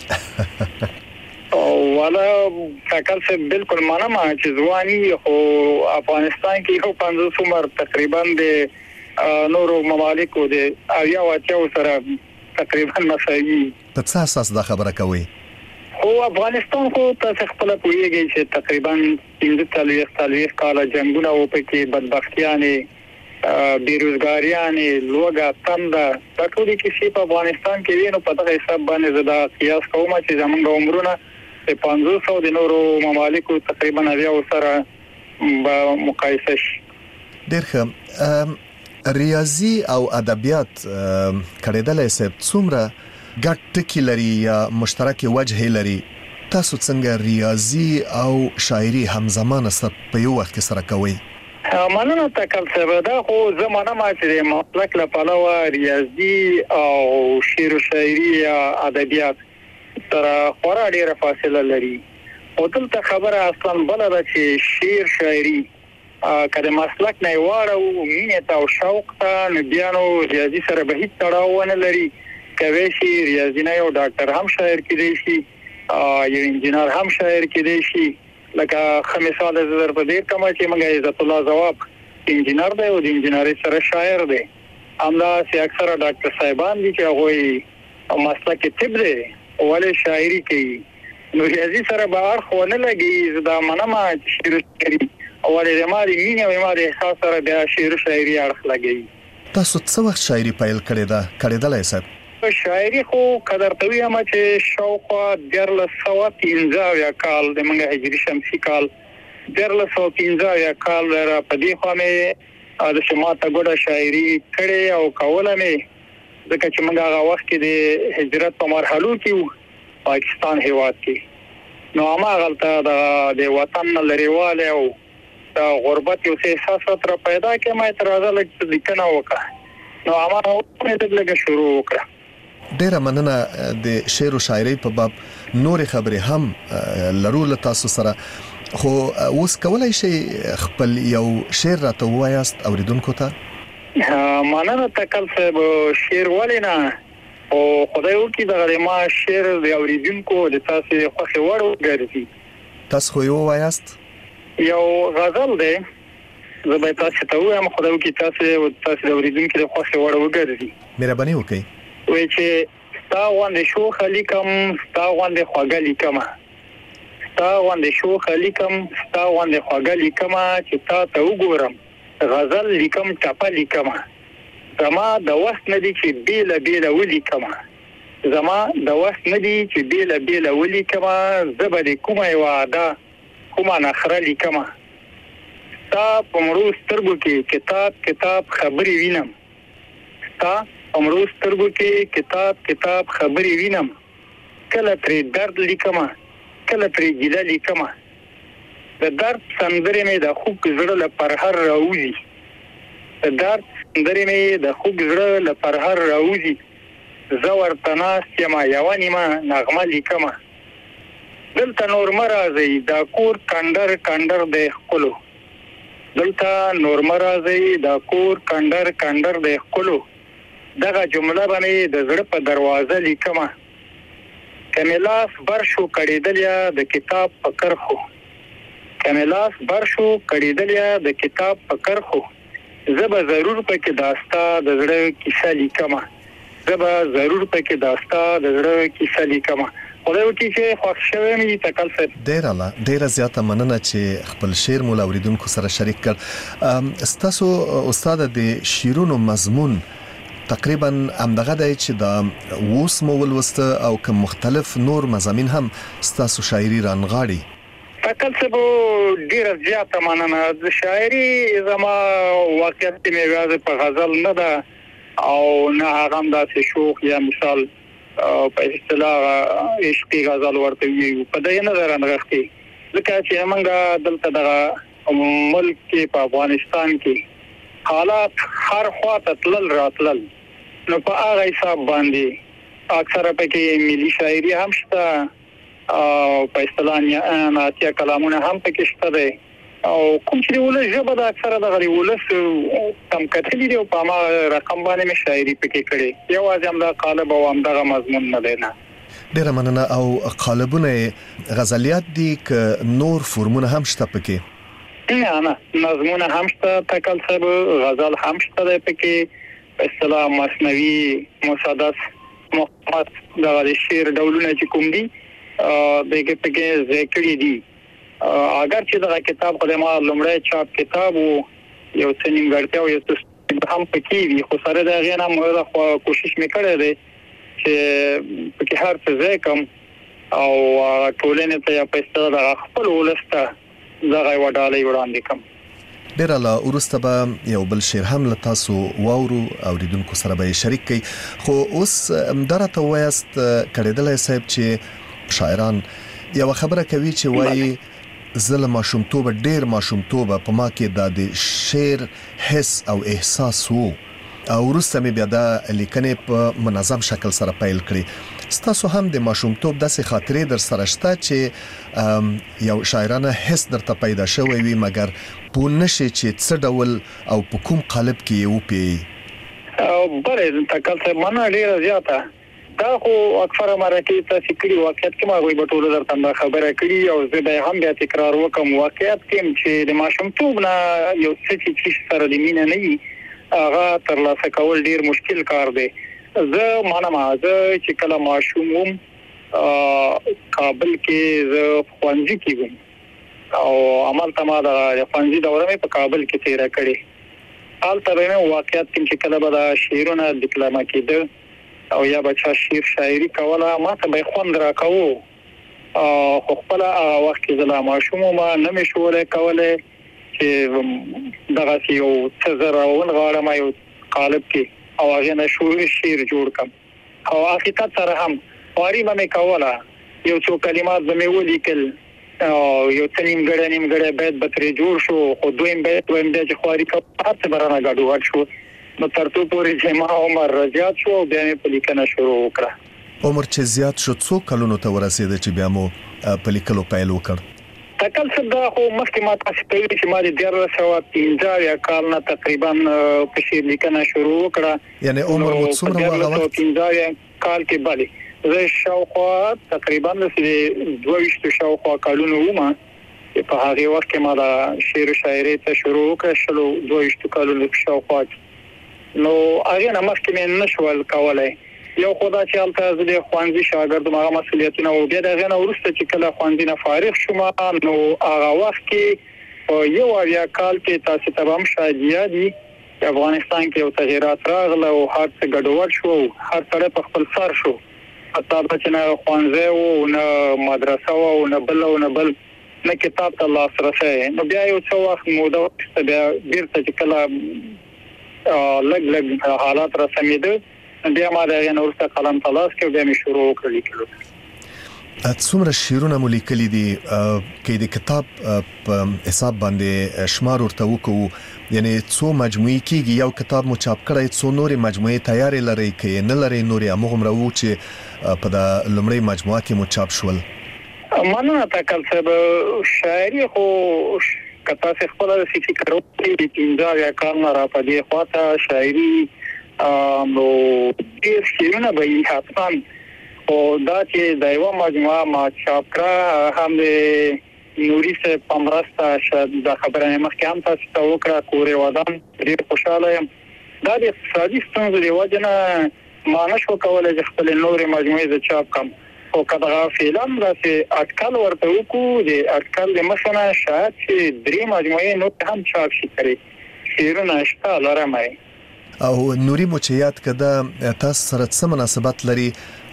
والا تکل صاحب بالکل منم چې ځوان وي، خو افغانستان کې یو پنځوس عمر تقریبا د نورو ممالکو د اویا او اتیاو سره تقریبا مساوي. په څه اساس دا خبره کوئ؟ خو افغانستان خو تاسو خپله پوهېږئ چې تقریبا پنځه څلوېښت څلوېښت کاله جنګونه و، پکې بدبختیانې، بیروزګاریانې، لوږه، تنده، دا ټولې کیسې په افغانستان کې وي. نو په دغه حساب باندې زه دا قیاس کوم چې زموږ عمرونه د پنځوس او د نورو ممالکو تقریبا اویاو سره به مقایسه شي. ډېر ښه. ریاضي او ادبیات کړېدلی صاحب څومره ګډ ټکي لري یا مشترکې وجهې لري؟ تاسو څنګه ریاضي او شاعري همزمانه سره په یو وخت کې سره کوئ؟ مننه تکل صاحب. دا خو زه منم چې د مسلک له پلوه ریاضي او شعر و شاعري یا ادبیات سره خورا ډېره فاصله لري. خو دلته خبره اصلا بله ده چې شعر شاعري که د مسلک نه یې واړو مینې ته او شوق ته، نو بیا نو ریاضي سره به هېڅ تړاو ونه لري. کولی شي ریاضي نه یو ډاکټر هم شاعر کېدی شي، یو انجینر هم شاعر کېدی شي. لکه ښه مثال زه درته ډېر کومه چې موږ عزت الله ځواب انجینر دی او د انجینرۍ سره شاعر دی. همداسې اکثره ډاکټر صاحبان دي چې هغوی مسلک طب دی ولې شاعري کوي. نو ریاضي سره به اړخ ونه لګي. زه دا منمه چې شعر و شاعري ولې د ما د مینې او ما د احساس سره بیا شعر و شاعري اړخ لګوي. تاسو څه وخت شاعري پیل کړې ده؟ کړېدلی صاحب؟ شاعري خو که درته ووایم چې شاوخوا دیارلس سوه پنځه اویا کال د موږ هجري شمسي کال دیارلس سوه پنځه اویا کال را په دې خوا مې داسې ما ته ګوډه شاعري کړې او کوله مې، ځکه چې موږ هغه وخت کې د هجرت په مرحلو کې وو پاکستان هېواد کې. نو هماغلته د وطن نه لرېوالی او د غربت یو څه احساس راته پیدا کړی. ما یې تر هغه لږ لیکنه وکړه، نو ما په دې لګه شروع وکړه. ډیره مننه د شعر او شاعري په باب نور خبرې هم لرو له تاسو سره، خو اوس کولای شي خپل یو شعر راته وایاست اوریدونکو ته؟ مننه تکل صاحب، شعر ولینا او خدای وکي دغه ما شعر د اوریدونکو د تاسو خوښ وړ وګرځي. تاسو خو یو وایاست؟ یو غزل دی، زه به تاسو ته وایم، خدای وکي تاسو تاسو د اوریدونکو د خوښ وړ وګرځي. مهرباني وکړئ. وای چې ستا غوندې شو خلیکم، ستا غوندې خواږه لیکم، ستا غوندې شو خلیکم، ستا غوندې خواږه لیکم، چې تا ته وګورم غزل لیکم ټپه لیکم، زما د وخت نه دي چې بیله بیله ولیکم، زما د وخت نه دي چې بیله بیله ولیکم، زه به د کومه یوه ادا کومه نخره لیکم، ستا په مړو سترګو کې کتاب کتاب خبرې وینم، ستا امرو سترګو کې کتاب کتاب خبرې وینم، کله پرې درد لیکم کله پرې ګیله لیکم، د درد سندرې مې د خوږ زړه له پرهر راوځي، د درد سندرې مې د خوږ زړه له پرهر راوځي، زه ورته ناست یم یوه نیمه نغمه لیکم، دلته نور مه راځئ دا کور کنډر کنډر دی ښکلو، دلته نور مه راځئ دا کور کنډر کنډر دی ښکلو، دغه جمله باندې د زړه په دروازه لیکمه، کمه لاس بر شو کړیدلیا د کتاب په کرخو، کمه لاس بر شو کړیدلیا د کتاب په کرخو، زه به ضرور پکې داستا د زړه کیسه لیکمه، زه به ضرور پکې داستا د زړه کیسه لیکمه. خدای وکړي چې خوښ شوی مې تکل صاحب. ډیره لا ډیره زیاته مننه چې خپل شعر مو اوریدونکو سره شریک کړ. ستاسو استاد د شعرونو مضمون تقریبا همدغه دی چې دا اوس مو ولوسته او کوم مختلف نور مضامین هم ستاسو شاعري رانغاړي؟ تکل څه ډیره زیاته مننه. د شاعري زما واقعیت مې غواړم په غزل نه ده او نه هغه هم داسې شوق یا مثال په اصطلاح عشقي غزل ورته وي په دې نه رانغښتي، ځکه چې موږ دلته دغه ملک کې په افغانستان کې حالات هر خواته تلل راتلل، نو په هغه حساب باندې اکثره پکې ملي شاعري هم شته او په اصطلاح ناتیه کلامونه هم پکې شته دي، او کوم چې ولې ژبه د اکثره د غری ولس کم کتلې دی او په ما رقم باندې مې شاعري پکې کړې، یوازې هم دا قالب او هم دغه مضمون نه دی. نه ډیره مننه. او قالبونه غزلیات دي ک نور فورمونه هم شته پکې؟ نه نه نظمونه هم شته تکل صاحب، غزل هم شته دی پکې، په اصطلاح مثنوي مسدس محمد دغه شعر ډولونه چې کوم دي دغه پکې ذکر دي. اگر چې دغه کتاب خو ما لومړی چاپ کتاب او یو څه نیمګړتیا او یو څه هم پکې وي، خو سره دا غیر هم کوشش میکړی دی چې پکې هر څه ځای کم او ټولنې ته په اصطلاح خپل ولسته دغه وډالۍ وړاندې کم. ډیر لا ورسته به یو بل شعر هم له تاسو واورو اوریدونکو سره به شریک کړي، خو اوس درته وایست کړهدلای صاحب چې شاعران یو خبره کوي چې وایي زله ماشومتوب ډیر ماشومتوب په ما کې د شعر حس او احساس وو، او ورسته مې بیا د لیکنې په منظم شکل سره پیل کړی. ستاسو هم د ماشومتوب داسې خاطرې در سره شته چې یو شاعرانه حس درته پیدا شوی وي مګر پوه نشي چې څه ډول او په کوم قالب کې یو پی او بره تکل څه معنا ډیره زیاته دا خو اکثره مرکه تاسو کړي واقعیت کې ما غوي بټول درته خبره کړي او زه به هم بیا تکرار وکم. واقعیت کې چې د ماشومتوب نه یو څه چې سره د مینه نه وي هغه ترلاسه کول ډیر مشکل کار دی. زه معنا ما زه چې کله ماشوم وم کابل کې زه خوانځي کې وم او عمل تما د خوانځي دوره مې په کابل کې تیر کړې. حال ترې نه واقعیت چې کله به د شعرونو ډیپلوما کېده او یا بچا شعر شاعري کوله ما ته به خوند راکاو او خپل هغه وخت کې زلا ماشوم ما نه مې شوره کوله چې دغه یو څه زراون غواړم یو قالب کې او هغه نشور شعر جوړ کم او حقیقت سره هم واري مې کوله یو څو کلمات زمې ولیکل او یو څه نیمګړی نیمګړی بیت بتري جوړ شو خو دویم بیت ویم د خواري کاته برانه غاډو ور شو نو ترته پورې چې ما عمر زیات شو بیا مې په لیکنه شروع وکړه. عمر چې زیات شو څو کلونو ته ورسېد چې بیا مو په لیکلو پیل وکړ؟ تکل څه دا خو مخکې ما تاسو ته ویل چې ما د دیارلس سوه پنځه اویا کال نه تقریبا په شعر لیکنه شروع وکړه. یعنی عمر مو څومره و هغه وخت؟ پنځه اویا کال کې بلې زه شاوخوا تقریبا د دوه ویشتو شاوخوا کلونو وم په هغه وخت کې ما د شعر او شاعري ته شروع وکړه شلو دوه ویشتو کلونو شاوخوا. نو هغه نه مخکې مې نشول کولای. یو خدا چې البته زه د خوانزي شاګرد مغه مسؤلیتونه او بیا دغه نه ورسته چې کله خوانزي نه فارغ شوم نو هغه وخت کې یو اویا کال کې تاسو ته هم شاید یادي افغانستان کې یو تغیرات راغله او هر څه ګډوډ شو هر څه په خپل سر شو حتی چې نه خوانزي او نه مدرسه او نه بل او نه بل نه کتاب ته لاسرسي. نو بیا یو څو وخت موده وروسته بیا بیرته چې کله لګ لګ حالات را سمېده بیا ما د ورسته قلم تلاش کې بیا مې شروع وکړ لیکلو. څومره شعرونه مو لیکلي دي کې د کتاب په حساب باندې شمار ورته وکړو یعنی څو مجموعي کېږي یو کتاب مو چاپ کړی څو نورې مجموعي تیارې لري کې نه لري نورې همغومره وو چې په د لومړۍ مجموعه کې مو چاپ شول؟ مننه تکل صاحب شاعري خو کتا څه خپل د فکر وکړي د پنځه اویا کال نه را پدې خواته شاعري نو ډېر شعرونه به یې حتما او دا چې د یو مجموعه ما چاپ کړه هم د نوري صاحب په مرسته شاید د خبره مخکې هم تاسو ته وکړه کورې ودان ډېر خوشاله یم. دا د اقتصادي ستونزو د وجې نه ما نشو کولی چې خپل نورې مجموعې زه چاپ کړم او کدغه فعلا داسې اټکل ورته وکړو د اټکل د مخه نه شاید چې درې مجموعې نور هم چاپ شي کړي شعرونه شته لرم. او نوري مو چې یاد کده تاسو سره څه مناسبت لري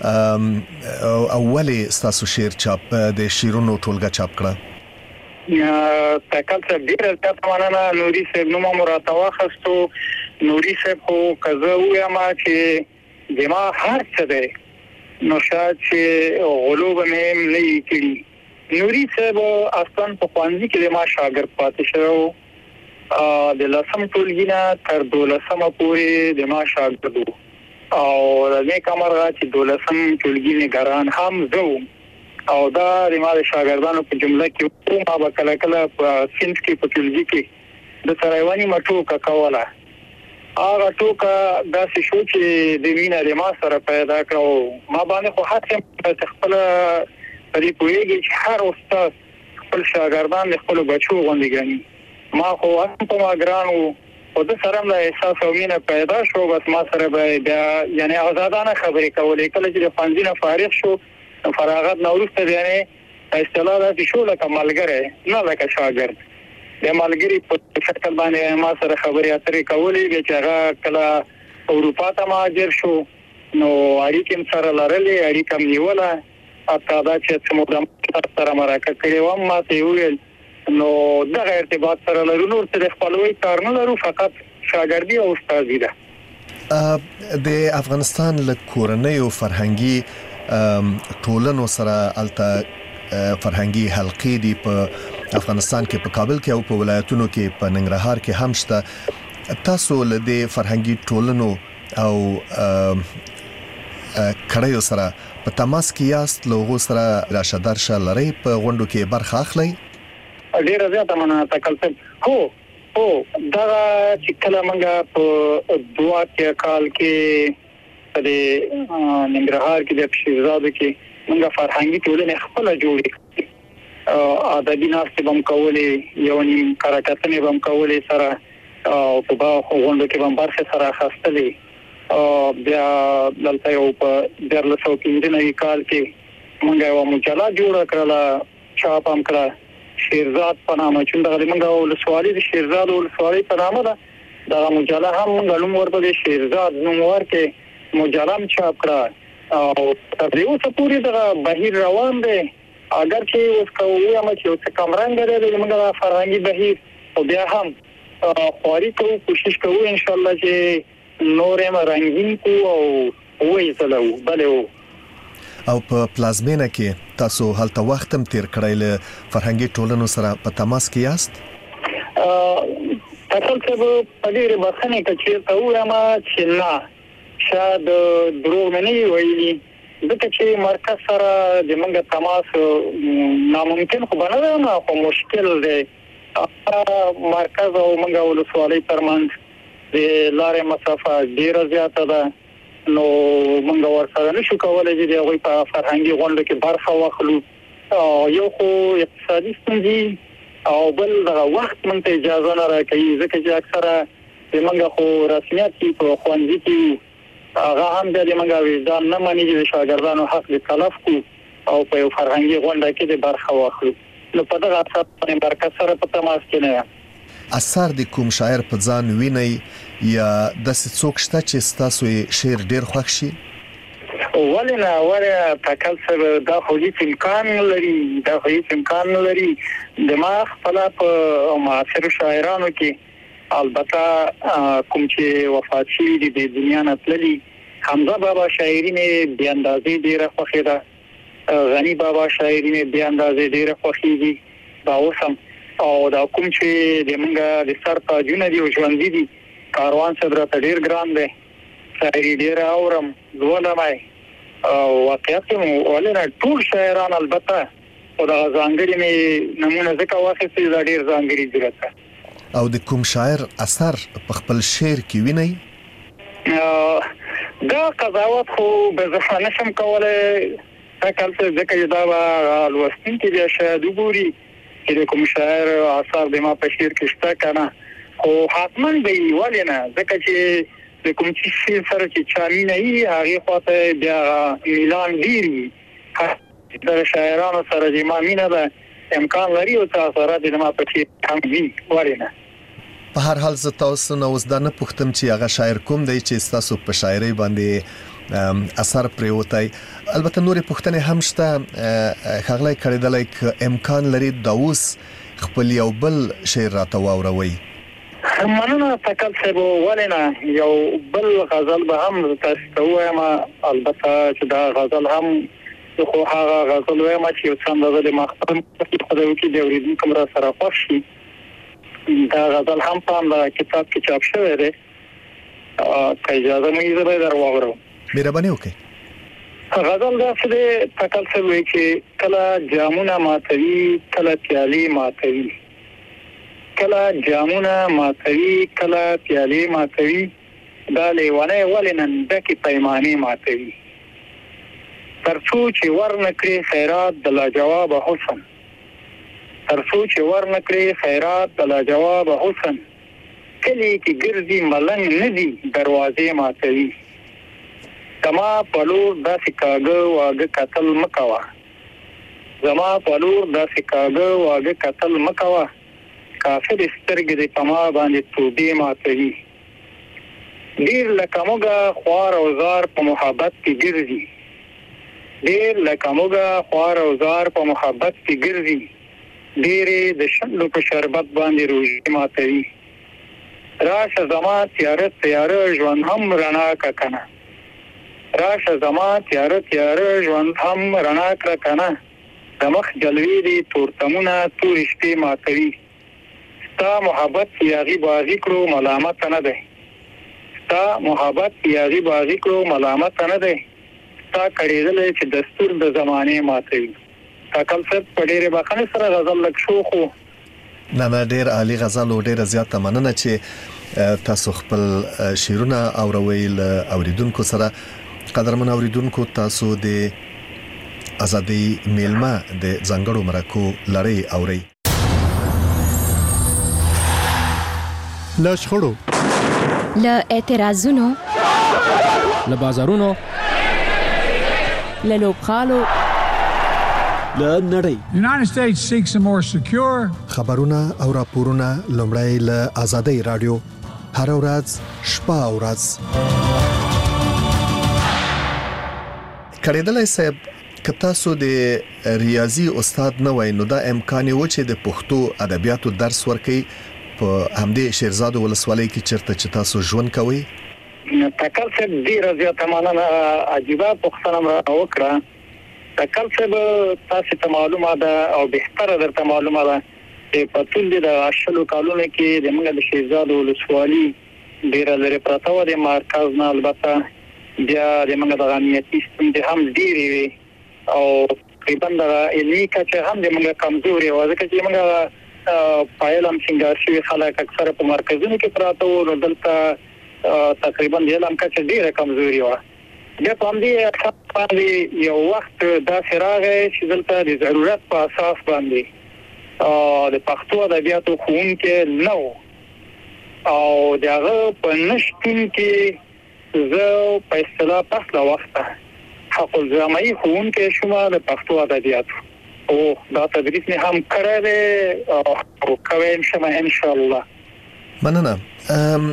او ولې تاسو شعر چاپ د شعرونو ټولګه چاپ کړه؟ یا تکل څه ډیر تاسو مننه نوري صاحب نو مو راته واخستو. نوري صاحب خو کزه وایم چې دما هر څه دی نو شاید چې غلوب مې نه کړی. نوري صاحب اصلا په خوانځي کې ما شاګرد پاتې شو د لسم ټولګي نه تر دولسمه پورې د ما شاګرد او د دې کمرغه چې دولسم ټولګي نگران هم زه او دا د ما شاګردانو په جمله کې ما به کله کله په سینټ کې په ټولګي کې د سرایواني مټو کا کوله هغه ټوکا داسې شو چې د مینا د ما سره پیدا کړو. ما باندې خو هڅه خپل پرې پوهیږي چې هر استاد خپل شاګردان خپل بچو غوندي ګڼي. ما خو هم په ما ګرانو او د سره له احساس او مینه پیدا شو بس ما سره به بیا یعنی آزادانه خبرې کولې. کله چې د فنزینه فارغ شو فراغت نو ورسته یعنی اصطلاح د شو لکه ملګری نه لکه شاګرد د ملګری په شکل باندې ما سره خبرې اترې کولې چې هغه کله اروپا ته مهاجر شو نو اړیکې سره لرلې اړیکې نیوله اته دا چې څومره سره مرکه کړې و ما ته ویل نو دغه ارتباط سره لرو نور څه خپلوي کار نه لرو فقط شاګردي او استادي ده. د افغانستان له کورنۍ او فرهنګي ټولنو سره الته فرهنګي حلقې دي په افغانستان کې په کابل کې او په ولایتونو کې په ننګرهار کې هم شته. تاسو له دې فرهنګي ټولنو او کړهیو سره په تماس کې یاست لوغو سره راشه درشه لري په غونډو کې برخه اخلي؟ ډیر زیاته مننه تکل صاحب. هو هو دا چې کله موږ په دوه کې کال کې په ننګرهار کې د شیرزاد کې موږ فرهنګي ټولنه خپل جوړې ادبي ناستې بم کولې یو نیم کارکتنې بم کولې سره او په غونډو کې بم برخه سره خاصه بیا دلته یو په دیارلس سوه پنځه نوي کال کې موږ یو مجله جوړه کړله چاپ هم کړه شیرزاد په نامه چې دغه موږ ولسوالۍ د شیرزاد ولسوالۍ په نامه ده دا مجله هم موږ لوم ورته شیرزاد نوم ورکې مجله هم چاپ کړه او تر دې اوسه پورې دا بهیر روان دی اگر چې اوس کوو هم چې اوس کم رنګ لري موږ د فرهنګي بهیر او بیا هم خواري کوو کوشش کوو ان شاء الله چې نورم رنگین کو او وې زلو بلو. او په پلازمینه کې تاسو هلته وختم تیر کړی له فرهنګي ټولنو سره په تماس کې یاست؟ تاسو ته په دې بخښنه کې ته وایم چې نه شاید دروغ نه ویلي دغه چې مرکز سره د منګه تماس ناممکن خو بنه نه خو مشکل دی مرکز او منګه ولسوالۍ ترمنځ د لارې مسافه ډیره زیاته ده نو منګه ورسره نشو کولای چې د هغوی په فرهنګي غونډه کې برخه واخلو یو خو اقتصادي ستونزې او بل دغه وخت مونږ ته اجازه نه راکوي ځکه چې اکثره د منګه خو رسمیت کې په ښوونځي کې هغه هم د منګه وجدان نه ماني چې د شاګردانو حق دې تلف کړو او په یو فرهنګي غونډه کې د برخه واخلو نو په دغه اساس باندې مرکز سره په تماس کې نه اثر د کوم شاعر په ځان ویني یا د څوک شته چې ستاسو شعر ډیر خوښ شي ولنا ولا تکلسر دا خو هیڅ امکان لري دا خو هیڅ امکان لري د ما خپل په معاصر شاعرانو کې البته کوم چې وفات شي د دنیا نه تللي حمزه بابا شاعري مې بیا اندازې ډیره خوښه ده غنی بابا شاعري مې بیا اندازې ډیره خوښه دي دا اوسم او دا کوم چې د منګه د سر تاجونه دی او ژوند دي کاروان صدر ته ډیر ګران دی شاعري ډیره اورم زولمای او واقعیت ولنه ټول شاعران البته او دا ځانګړي مې نمونه ځکه واخیستې دا ډیر ځانګړي ضرورت او د کوم شاعر اثر په خپل شعر کې ویني دا قضاوت خو به زه نشم کولای تکلته ځکه دا لوستین کې بیا شاید وګوري چې د کوم شاعر اثر د ما په شعر کې شته کنه خو حتما به ولنه ځکه چې د کوم چې سره چې چامینه یې هغه خواته بیا اعلان دیری د شاعرانو سره چې ما مینه ده امکان لري او تاسو د ما په کې هم وی ورینه په هر حال زه تاسو نو اوس دا نه پوښتم چې هغه شاعر کوم دی چې تاسو په شاعري باندې اثر پریوتای البته نورې پوښتنې هم شته خغلای کړدلای امکان لري دا اوس خپل یو بل شعر راته واوروي مننه تکل صاحب ولنه یو بل غزل به هم تاسو ته وایم البته چې دا غزل هم خو هغه غزل وایم چې یو څنګه د مختم خدای وکي د اوریدونکو کوم را سره خوښ شي دا غزل هم په کتاب کې چاپ شوی دی که اجازه مې زه به در واورم مهرباني وکړئ غزل دا څه تکل صاحب چې کله جامونه ماتوي کله پیالې ماتوي کله جامونه ماتوي کله پیالې ماتوي دا لیوانه ولنن دکې پیمانه ماتوي ترڅو چې ورنکړي خیرات د لاجواب حسن ترڅو چې ورنکړي خیرات د لاجواب حسن کلی کې ګرځي ملنګ ندي دروازې ماتوي کما پلور د سکاګه واګه قتل مکوا زما پلور د سکاګه واګه قتل مکوا کافر سترګې د پما باندې توبې ماتوي ډیر لکه موږ خوار او زار په محبت کې ګرځي ډیر لکه موږ خوار او زار په محبت کې ګرځي ډېرې د شندو په شربت باندې روژې ماتوي راشه زما تیاره تیاره ژوند هم رڼا کړه کنه راشه زما تیاره تیاره ژوند هم رڼا کړه کنه د مخ جلوې دي تورتمونه تورې شپې ماتوي ستا محبت یاغي بازی کړو ملامت نه ده ستا محبت یاغي بازی کړو ملامت نه ده ستا کړیدل چې دستور د زمانه ماتوي تاکل څه په ډېره بخنه سره غزل لک شو خو نه نه ډېر عالی غزل او ډېر زیاته مننه چې تاسو خپل شعرونه اوروي ل اوریدونکو سره قدرمن اوریدونکو تاسو د ازادي میلمه د ځنګړو مرکو لړۍ اوري له شخړو له اعتراضونو له بازارونو له لوبخالو له نړۍ United States seeks a more secure خبرونه او راپورونه لومړی له ازادي رادیو هر ورځ شپه او ورځ کړهدلای صاحب کتا سو د ریاضي استاد نه وای نو دا امکان و چې د پښتو ادبیاتو درس ورکړي په همدې شیرزاد ولسوالۍ کې چرته چې تاسو ژوند کوي تکل څه ډیر زیاته مننه عجیبه پوښتنه وکړه تکل څه تاسو ته معلومه ده او به تر درته معلومه ده چې په ټول د اشلو کالونو کې د موږ د شیزاد ولسوالي ډیر لري پراته و د مرکز نه البته بیا د موږ د امنیتي سیستم د هم ډیری وي او تقریبا د علمي کچه هم د موږ کمزوري و ځکه چې موږ فایل هم څنګه شي خلک اکثر په مرکزونو کې پراته و نو دلته تقریبا د علم کچه ډیره کمزوري و بیا په دې باندې یو وخت دا فراغه چې دلته د ضرورت په اساس باندې او د پښتو ادبیاتو ښوونکي نو او دغه په نشټون کې زه په اصطلاح پس لا وخته حق الزامي ښوونکي شوم د پښتو ادبیاتو او دا تدریس نه هم کړی او کوم شمه ان شاء الله مننه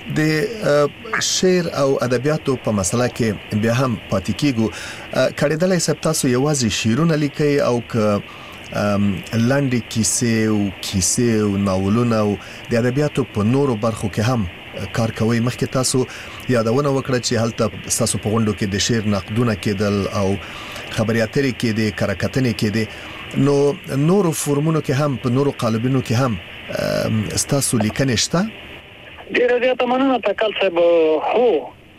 د شعر او ادبیاتو په مسله کې بیا هم پاتې کیږو کړهدلې سب تاسو یوازې شعرونه لیکي او ک لاندې کیسې او کیسې او ناولونه او د ادبیاتو په نورو برخو کې هم کار کوي مخکې تاسو یادونه وکړه چې هلته تاسو په غونډو کې د شعر نقدونه کېدل او خبري اترې کې د کارکتنې کې د نو نورو فورمونو کې هم په نورو قالبونو کې هم تاسو لیکنې شته ډیر زیاته مننه تکل صاحب هو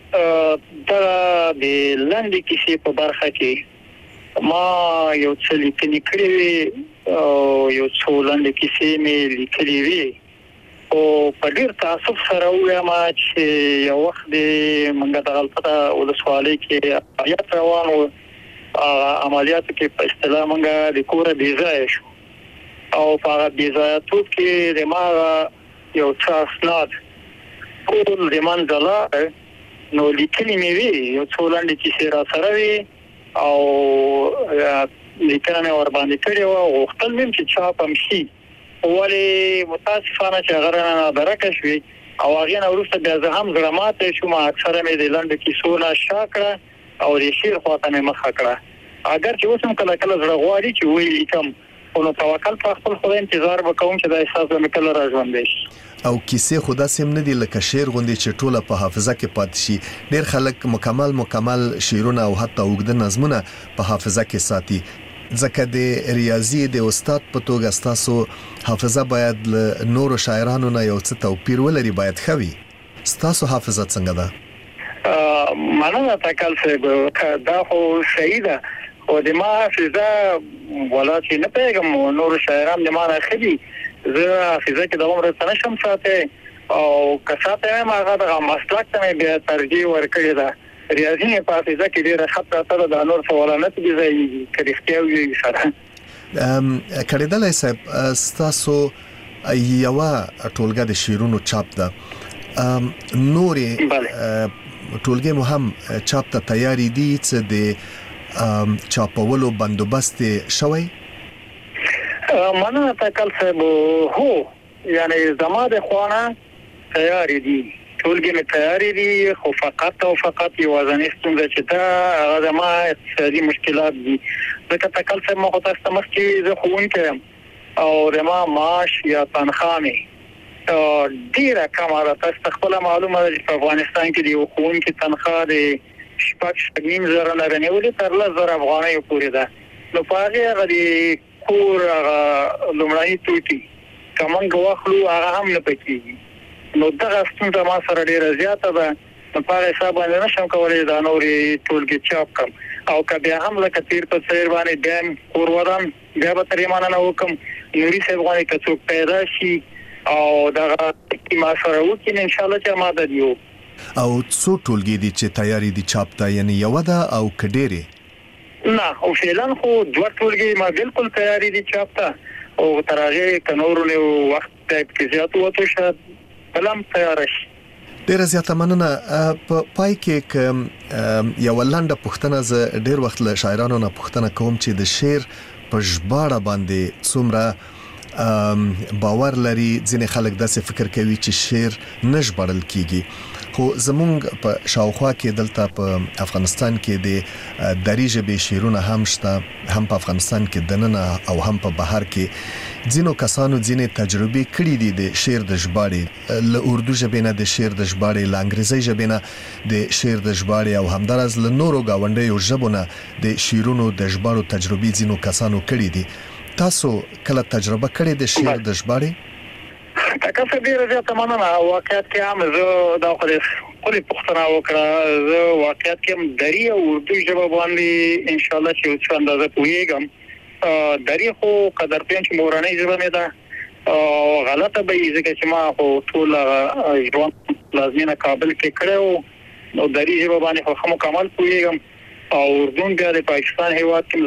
دا د لاندې کیسې په برخه کې ما یو څه لیکنې کړې وي او یو څو لاندې کیسې مې لیکلې وي او په ډیر تاسف سره وایم چې یو وخت د منګه د غلطه ولسوالۍ کې عملیات روان و عملیاتو کې په اصطلاح منګه د کور بیزای شو او په هغه بیزایاتو کې د ما یو څه اسناد ټول د منځله نو لیکلي مې وي یو څو لاندې کیسې را سره وي او لیکنه ور باندې کړې و او خپل مم چې چاپ هم شي ولې متاسفانه چې غره نه درکه شوي او هغه نه ورسته بیا زه هم زړماته شوم اکثره مې د لاندې کیسو نه شاکړه او د شیر خواته مې مخ کړه اگر چې اوسم کله کله زړه غواړي چې وی لیکم نو توکل په خپل خدای انتظار وکوم چې دا احساس مې کله راځوندې شي او کیسې خدا سم نه دی لکه شعر غوندي چې ټوله په حافظه کې پاتې شي ډیر خلک مکمل مکمل شعرونه او حتی اوږده نظمونه په حافظه کې ساتي ځکه د ریاضي د استاد په توګه تاسو حافظه باید له نورو شاعرانو نه یو څه توپیر ولري باید خوي تاسو حافظه څنګه ده مننه تکل صاحب دا خو صحیح ده او د ما حافظه ولا چې نه پیغام نور شاعران د ما نه خدي زه حافظه کې د عمر سره شم ساته او کساته ما هغه د مسلک ته بیا ترجیح ورکړی ده ریاضي په حافظه کې ډیره خطر سره د نور سوالات دي زي کریختیو یې سره ام کړهدلې صاحب تاسو یو ټولګه د شیرونو چاپ ده ام نورې ټولګه مو هم چاپ ته تیاری دي چې د چاپولو بندوبست شوی مننه تکل صاحب هو یعنی زما د خوانه تیاری دي ټولګه می تیاری دي خو فقط او فقط یو ځنې ستونزه چې دا هغه ما اقتصادي مشکلات دي ځکه تکل صاحب مخ ته استمر کې زه خوونکم او رما معاش یا تنخواه می ډیره کمه ده تاسو خپل معلومه ده چې په افغانستان کې دی خوونکي تنخواه دی شپږ شپږ زره نه غنیولې تر لس زره افغانۍ پورې ده نو په هغه غدي کور هغه لومړی توټي کومنګ واخلو هغه هم نه پکېږي نو دا ستونزه ما سره ډیره زیاته ده په هغه حساب باندې نشم کولای دا نورې ټولګي چاپ کړم او کبه هم لکه تیر په څیر باندې دیم کور ودان بیا به ترې مانه نه وکم نوري څه غواړي چې څوک پیدا شي او دا ما سره وکړي ان شاء الله چې ما د دیو او څو ټولګي دي چې تیاری دي چاپ ته یعنی یو ده او کډيري نه او فعلا خو دوه ټولګي ما بالکل تیاری دي چاپ ته او ترغه کنورو له وخت کې زیات وته شد کلام تیار شي ډیر زیاته مننه په پای کې یو لاندې پښتنه ز ډیر وخت له شاعرانو نه پښتنه کوم چې د شعر په ژباړه باندې څومره باور لري ځینې خلک داسې فکر کوي چې شعر نشبړل کیږي خو زمونږ په شاوخوا کې دلته په افغانستان کې د دری ژبې شعرونه هم شته هم په افغانستان کې دننه او هم په بهر کې ځینو کسانو ځینې تجربې کړې دي د شعر د ژباړې له اردو ژبې نه د شعر د ژباړې له انګریزي ژبې نه د شعر د ژباړې او همدارس له نورو گاونډیو ژبو نه د شعرونو د ژباړو تجربې ځینو کسانو کړې دي تاسو کله تجربه کړې د شعر د ژباړې؟ تاسو ډیر زیاته مننه. واقعیت کې هم زه دا خو دې خپل پښتنه وکړه. زه واقعیت کې هم دري او اردو ژبه باندې ان شاء الله چې څه اندازه پوهیږم. دري خو قدر پېن چې مورنۍ ژبه مې ده او غلطه به یې ځکه چې ما خو ټول ژوند لازمینه کابل کې کړو نو دري ژبه باندې خو مکمل پوهیږم. او اردو بیا د پاکستان هیواد کې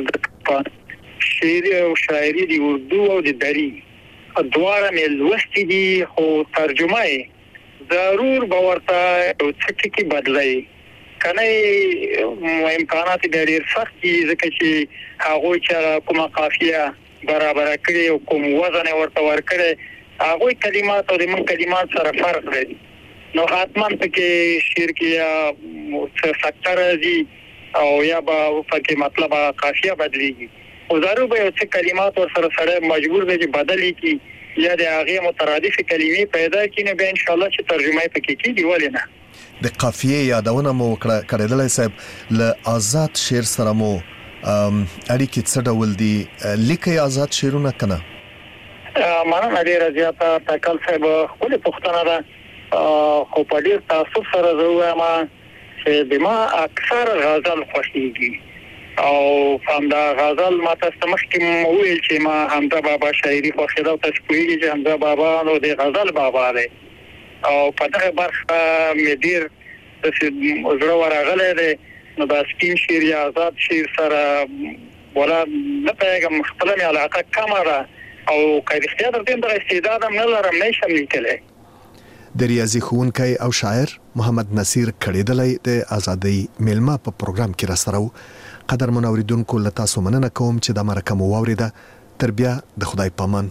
شعر او شاعري دی اردو او د دري دواره مې لوستي دي خو ترجمه یې ضرور به ورته څه کې بدلای کنه امکانات ډېر سخت دي ځکه چې هغه چې کومه قافیه برابر کړي او کوم وزن ورته ورکړي هغه کلمات او د من کلمات سره فرق لري. نو حتما پکې شعر کې یا فکتر دي او یا به پکې مطلب قافیه بدليږي او ضرور به څه کلمات ور سره سره مجبور دي چې بدلي کی یا د هغه مترادف کلمې پیدا کینې به ان شاء الله چې ترجمه پکې کیږي ولینه. د قافیه یادونه مو وکړه کړدلای صاحب له آزاد شعر سره مو اړیکې څه ډول دي لیکي آزاد شعرونه کنه؟ مننه ډیره زیاته تکل صاحب خپل پښتنه ده خو په ډیر تاسو سره زه وایم چې بما اکثر غزل خوښیږي او فهمدا غزل ما تاسو مخکې ویل چې ما حمزه بابا شاعري خوښیده او تاسو پوهیږئ چې حمزه بابا نو د غزل بابا دی او په دغه برخه مې ډیر د زړه ورغلی دی نو دا سپین شعر یا آزاد شعر سره ولا نه پیغام خپل مې علاقه کمه ده او کله چې د دې د استعداد هم نه لرم نشم لیکلی. د ریاضي ښوونکی او شاعر محمد نصیر کړیدلی د ازادۍ میلمه په پروګرام کې را سره و. قدرمن اوریدونکو له تاسو مننه کوم چې د مرکه مو واوریده. تر بیا د خدای پامان.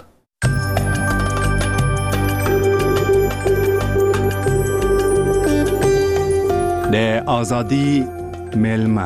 د ازادۍ میلمه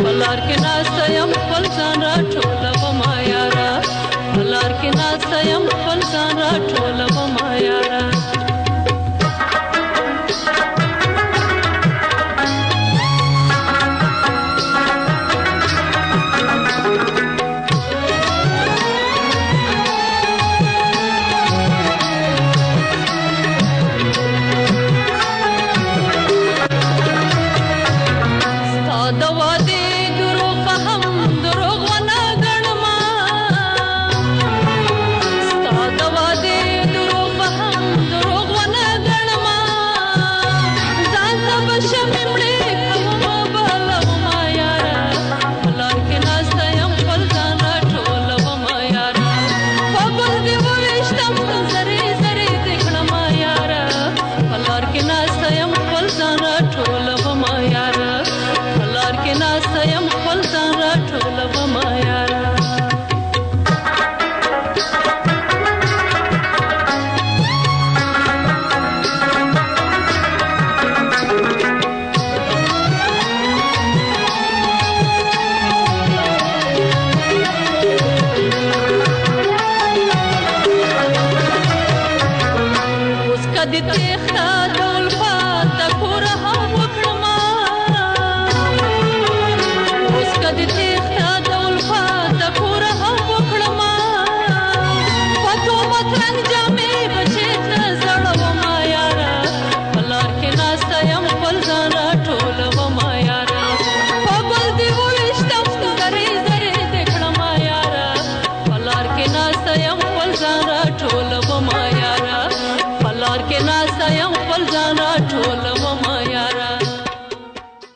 I am